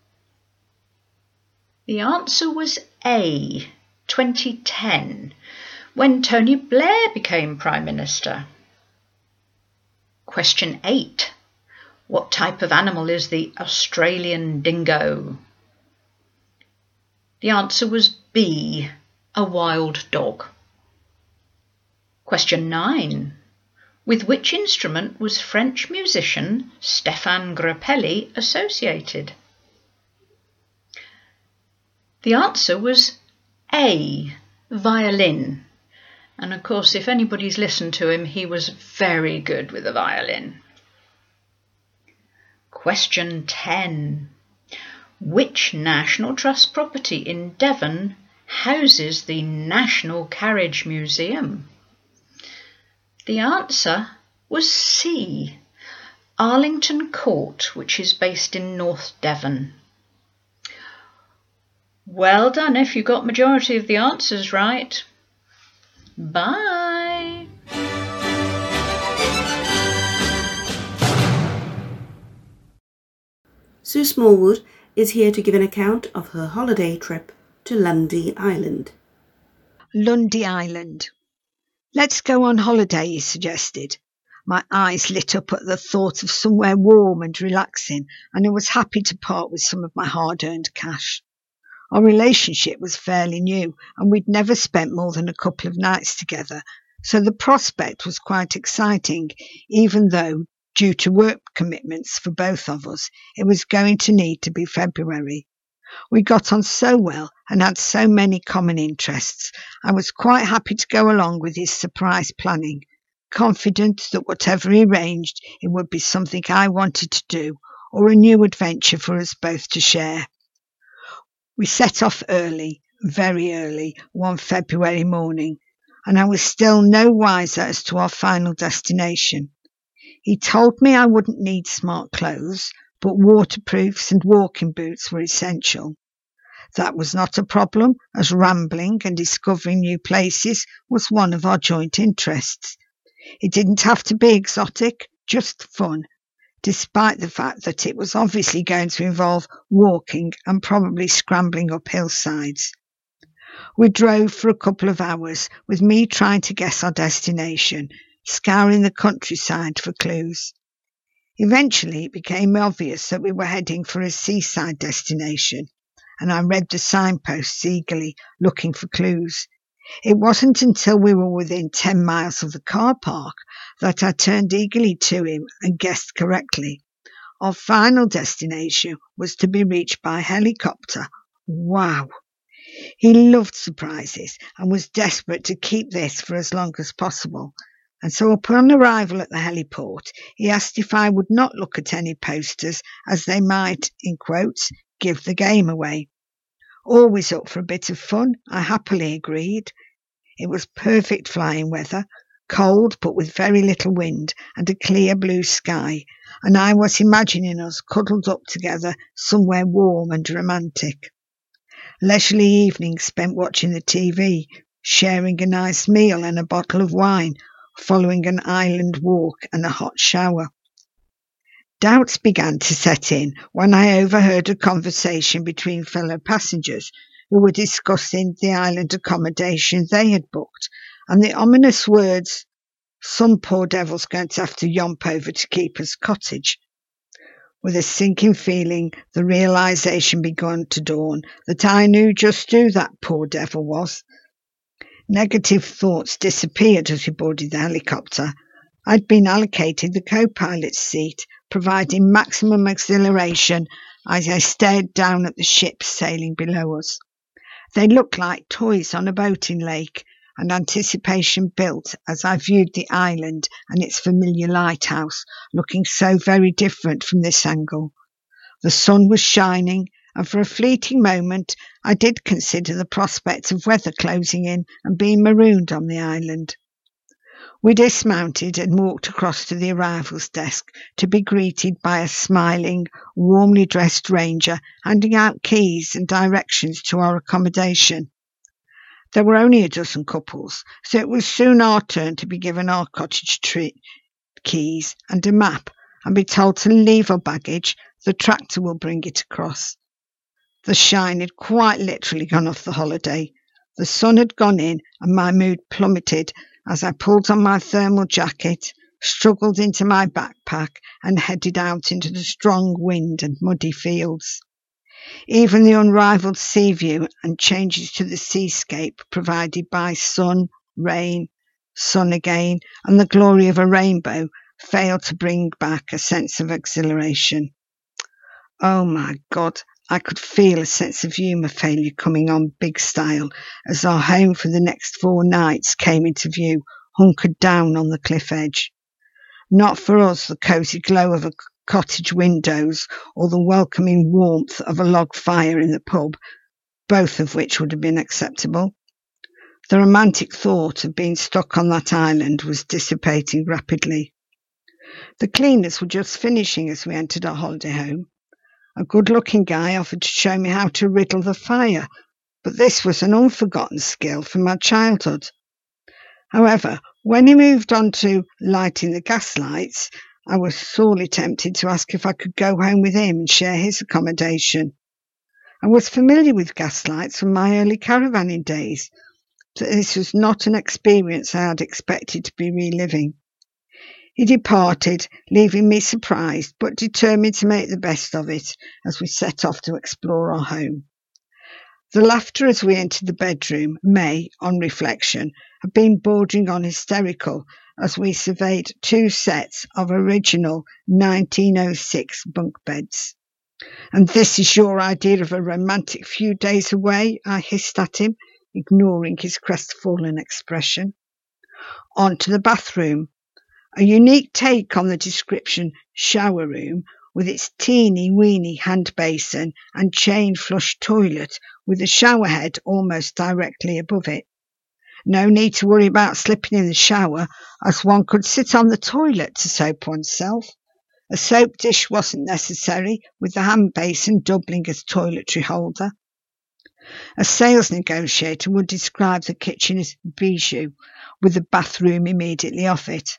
Speaker 4: The answer was A, 2010, when Tony Blair became Prime Minister. Question 8. What type of animal is the Australian dingo? The answer was B, a wild dog. Question 9. With which instrument was French musician Stéphane Grappelli associated? The answer was A, violin. And of course, if anybody's listened to him, he was very good with the violin. Question 10. Which National Trust property in Devon houses the National Carriage Museum? The answer was C, Arlington Court, which is based in North Devon. Well done if you got majority of the answers right. Bye.
Speaker 1: Sue Smallwood is here to give an account of her holiday trip to Lundy Island.
Speaker 12: Lundy Island. Let's go on holiday, he suggested. My eyes lit up at the thought of somewhere warm and relaxing, and I was happy to part with some of my hard-earned cash. Our relationship was fairly new, and we'd never spent more than a couple of nights together, so the prospect was quite exciting, even though, due to work commitments for both of us, it was going to need to be February. We got on so well and had so many common interests. I was quite happy to go along with his surprise planning, confident that whatever he arranged, it would be something I wanted to do, or a new adventure for us both to share. We set off early, very early, one February morning, and I was still no wiser as to our final destination. He told me I wouldn't need smart clothes, but waterproofs and walking boots were essential. That was not a problem, as rambling and discovering new places was one of our joint interests. It didn't have to be exotic, just fun, despite the fact that it was obviously going to involve walking and probably scrambling up hillsides. We drove for a couple of hours, with me trying to guess our destination, scouring the countryside for clues. Eventually it became obvious that we were heading for a seaside destination, and I read the signposts eagerly, looking for clues. It wasn't until we were within 10 miles of the car park that I turned eagerly to him and guessed correctly. Our final destination was to be reached by helicopter. Wow! He loved surprises and was desperate to keep this for as long as possible. And so upon arrival at the heliport, he asked if I would not look at any posters, as they might, in quotes, give the game away. Always up for a bit of fun, I happily agreed. It was perfect flying weather, cold but with very little wind and a clear blue sky, and I was imagining us cuddled up together somewhere warm and romantic. Leisurely evenings spent watching the TV, sharing a nice meal and a bottle of wine, following an island walk and a hot shower. Doubts began to set in when I overheard a conversation between fellow passengers who were discussing the island accommodation they had booked, and the ominous words, "Some poor devil's going to have to yomp over to Keeper's Cottage." With a sinking feeling, the realization began to dawn that I knew just who that poor devil was. Negative thoughts disappeared as we boarded the helicopter. I'd been allocated the co-pilot's seat, providing maximum exhilaration as I stared down at the ships sailing below us. They looked like toys on a boating lake, and anticipation built as I viewed the island and its familiar lighthouse, looking so very different from this angle. The sun was shining, and for a fleeting moment I did consider the prospect of weather closing in and being marooned on the island. We dismounted and walked across to the arrivals desk to be greeted by a smiling, warmly dressed ranger handing out keys and directions to our accommodation. There were only a dozen couples, so it was soon our turn to be given our cottage keys and a map and be told to leave our baggage. The tractor will bring it across. The shine had quite literally gone off the holiday. The sun had gone in and my mood plummeted as I pulled on my thermal jacket, struggled into my backpack and headed out into the strong wind and muddy fields. Even the unrivalled sea view and changes to the seascape provided by sun, rain, sun again, and the glory of a rainbow failed to bring back a sense of exhilaration. Oh my God, I could feel a sense of humour failure coming on big style as our home for the next 4 nights came into view, hunkered down on the cliff edge. Not for us the cosy glow of a cottage windows or the welcoming warmth of a log fire in the pub, both of which would have been acceptable. The romantic thought of being stuck on that island was dissipating rapidly. The cleaners were just finishing as we entered our holiday home. A good-looking guy offered to show me how to riddle the fire, but this was an unforgotten skill from my childhood. However, when he moved on to lighting the gas lights, I was sorely tempted to ask if I could go home with him and share his accommodation. I was familiar with gas lights from my early caravanning days, but this was not an experience I had expected to be reliving. He departed, leaving me surprised but determined to make the best of it as we set off to explore our home. The laughter as we entered the bedroom may, on reflection, have been bordering on hysterical as we surveyed 2 sets of original 1906 bunk beds. "And this is your idea of a romantic few days away?" I hissed at him, ignoring his crestfallen expression. On to the bathroom. A unique take on the description shower room, with its teeny-weeny hand basin and chain flush toilet with a shower head almost directly above it. No need to worry about slipping in the shower, as one could sit on the toilet to soap oneself. A soap dish wasn't necessary, with the hand basin doubling as toiletry holder. A sales negotiator would describe the kitchen as bijou, with the bathroom immediately off it.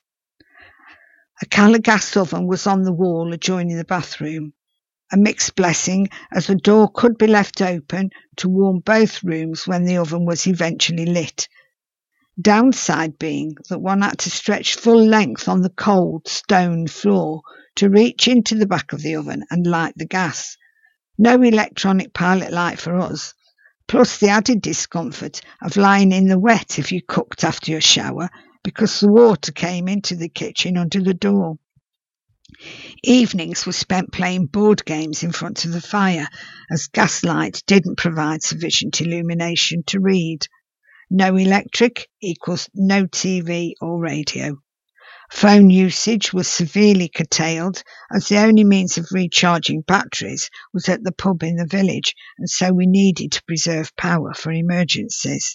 Speaker 12: A Cala gas oven was on the wall adjoining the bathroom, a mixed blessing as the door could be left open to warm both rooms when the oven was eventually lit. Downside being that one had to stretch full length on the cold stone floor to reach into the back of the oven and light the gas. No electronic pilot light for us, plus the added discomfort of lying in the wet if you cooked after your shower, because the water came into the kitchen under the door. Evenings were spent playing board games in front of the fire, as gaslight didn't provide sufficient illumination to read. No electric equals no TV or radio. Phone usage was severely curtailed, as the only means of recharging batteries was at the pub in the village, and so we needed to preserve power for emergencies.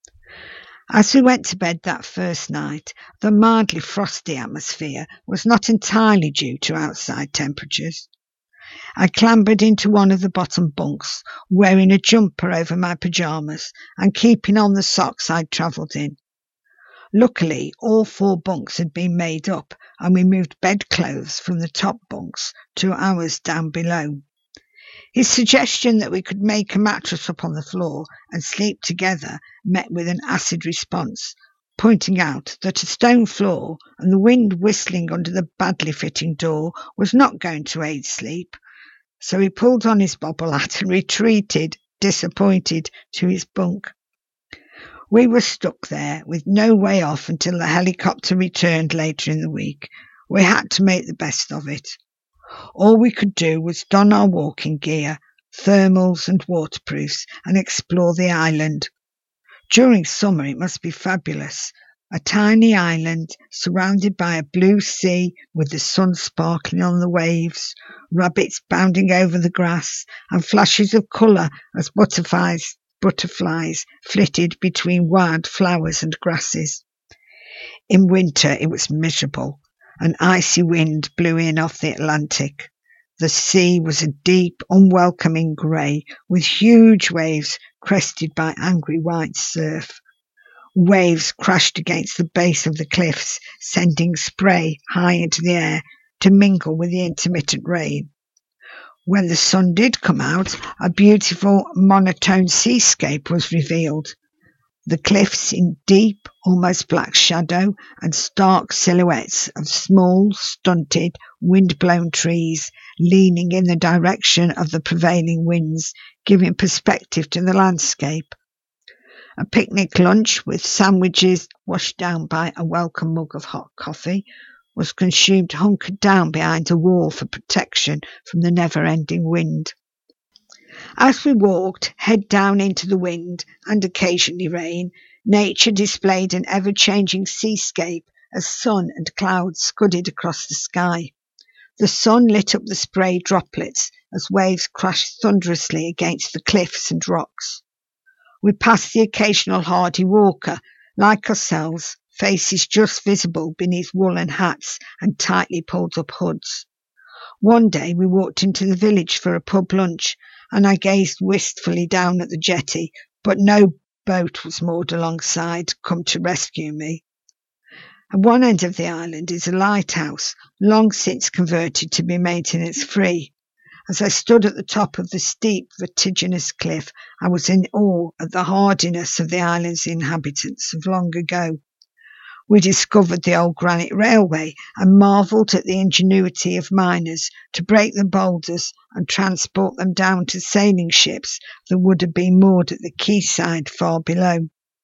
Speaker 12: As we went to bed that first night, the mildly frosty atmosphere was not entirely due to outside temperatures. I clambered into one of the bottom bunks, wearing a jumper over my pyjamas and keeping on the socks I'd travelled in. Luckily, all 4 bunks had been made up, and we moved bedclothes from the top bunks to ours down below. His suggestion that we could make a mattress up on the floor and sleep together met with an acid response, pointing out that a stone floor and the wind whistling under the badly fitting door was not going to aid sleep. So he pulled on his bobble hat and retreated, disappointed, to his bunk. We were stuck there with no way off until the helicopter returned later in the week. We had to make the best of it. All we could do was don our walking gear, thermals and waterproofs, and explore the island. During summer it must be fabulous. A tiny island surrounded by a blue sea with the sun sparkling on the waves, rabbits bounding over the grass, and flashes of colour as butterflies flitted between wild flowers and grasses. In winter it was miserable. An icy wind blew in off the Atlantic. The sea was a deep, unwelcoming grey, with huge waves crested by angry white surf. Waves crashed against the base of the cliffs, sending spray high into the air to mingle with the intermittent rain. When the sun did come out, a beautiful monotone seascape was revealed. The cliffs in deep, almost black shadow, and stark silhouettes of small, stunted, wind-blown trees leaning in the direction of the prevailing winds, giving perspective to the landscape. A picnic lunch with sandwiches washed down by a welcome mug of hot coffee was consumed hunkered down behind a wall for protection from the never-ending wind. As we walked, head down into the wind and occasionally rain, nature displayed an ever-changing seascape as sun and clouds scudded across the sky. The sun lit up the spray droplets as waves crashed thunderously against the cliffs and rocks. We passed the occasional hardy walker, like ourselves, faces just visible beneath woolen hats and tightly pulled up hoods. One day we walked into the village for a pub lunch, and I gazed wistfully down at the jetty, but no boat was moored alongside, come to rescue me. At one end of the island is a lighthouse, long since converted to be maintenance free. As I stood at the top of the steep, vertiginous cliff, I was in awe at the hardiness of the island's inhabitants of long ago. We discovered the old granite railway and marvelled at the ingenuity of miners to break the boulders and transport them down to sailing ships that would have been moored at the quayside far below.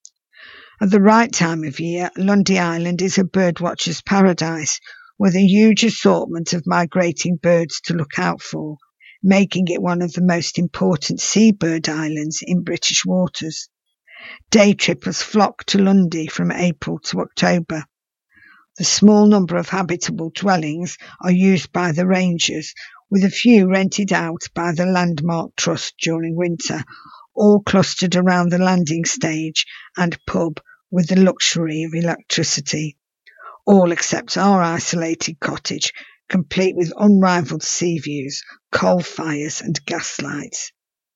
Speaker 12: At the right time of year, Lundy Island is a birdwatcher's paradise, with a huge assortment of migrating birds to look out for, making it one of the most important seabird islands in British waters. Day trippers flock to Lundy from April to October. The small number of habitable dwellings are used by the rangers, with a few rented out by the Landmark Trust during winter, all clustered around the landing stage and pub with the luxury of electricity. All except our isolated cottage, complete with unrivalled sea views, coal fires and gas lights.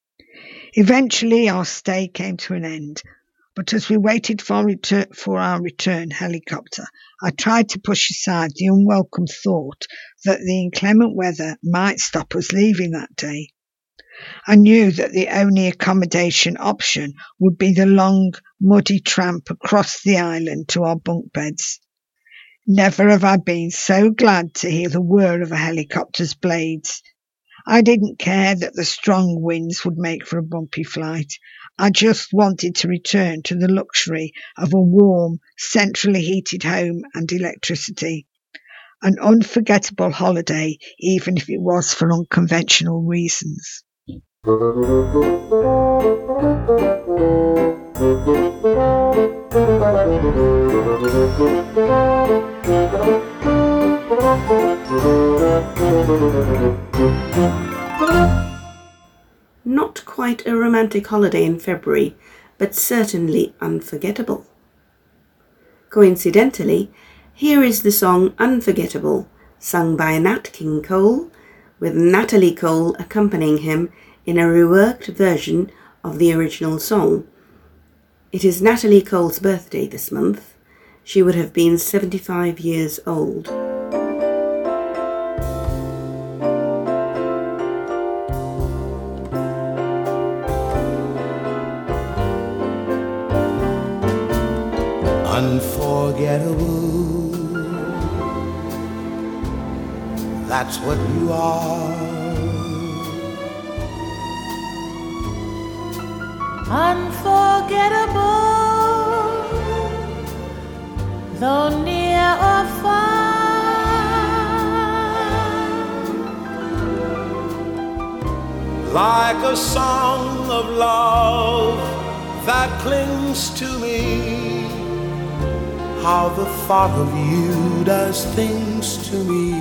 Speaker 12: Eventually our stay came to an end, but as we waited for our return helicopter, I tried to push aside the unwelcome thought that the inclement weather might stop us leaving that day. I knew that the only accommodation option would be the long, muddy tramp across the island to our bunk beds. Never have I been so glad to hear the whir of a helicopter's blades. I didn't care that the strong winds would make for a bumpy flight. I just wanted to return to the luxury of a warm, centrally heated home and electricity. An unforgettable holiday, even if it was for unconventional reasons.
Speaker 1: Not quite a romantic holiday in February, but certainly unforgettable. Coincidentally, here is the song Unforgettable, sung by Nat King Cole, with Natalie Cole accompanying him in a reworked version of the original song. It is Natalie Cole's birthday this month. She would have been 75 years old.
Speaker 13: Unforgettable, that's what you are.
Speaker 14: Unforgettable, though near or far,
Speaker 13: like a song of love that clings to me. How the thought of you does things to me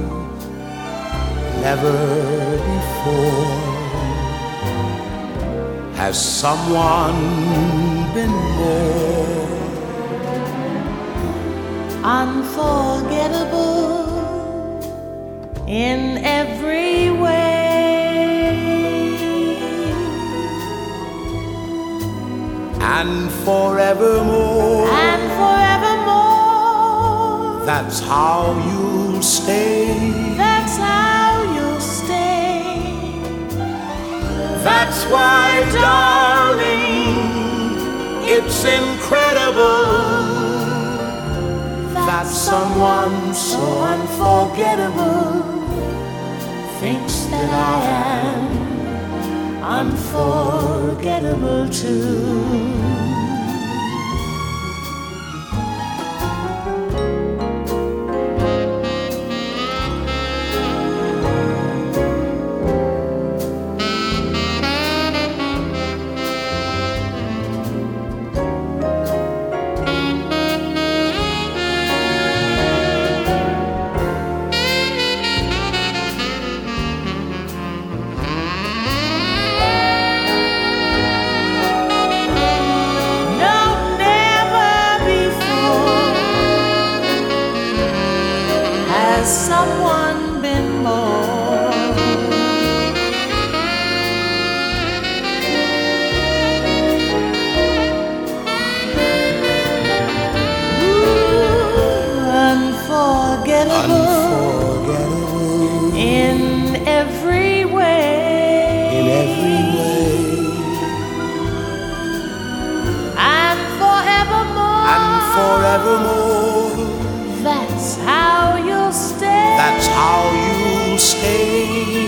Speaker 13: never before. Has someone been more?
Speaker 14: unforgettable in every way,
Speaker 13: and forevermore, that's how you'll stay.
Speaker 14: That's how you'll stay.
Speaker 13: That's why, darling, it's incredible that someone so unforgettable thinks that I am unforgettable too.
Speaker 14: Someone been born. Ooh, unforgettable in every way. And forevermore, that's how you'll stay.
Speaker 13: That's how you'll stay.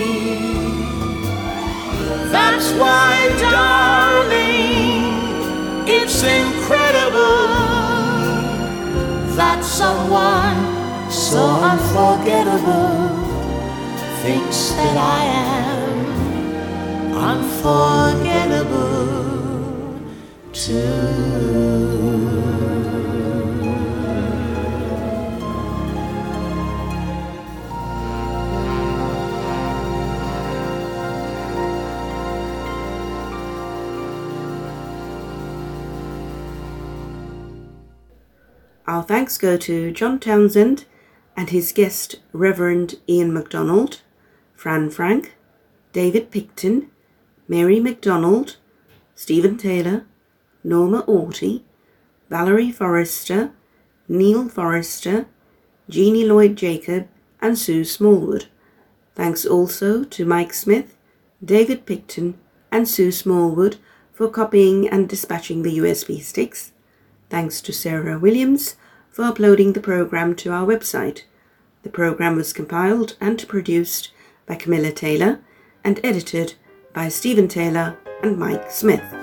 Speaker 13: That's why, darling, it's incredible that someone so unforgettable thinks that I am unforgettable too.
Speaker 1: Our thanks go to John Townsend and his guest Reverend Ian MacDonald, Fran Frank, David Picton, Mary MacDonald, Stephen Taylor, Norma Orty, Valerie Forrester, Neil Forrester, Jeannie Lloyd-Jacob and Sue Smallwood. Thanks also to Mike Smith, David Picton and Sue Smallwood for copying and dispatching the USB sticks. Thanks to Sarah Williams for uploading the program to our website. The program was compiled and produced by Camilla Taylor and edited by Stephen Taylor and Mike Smith.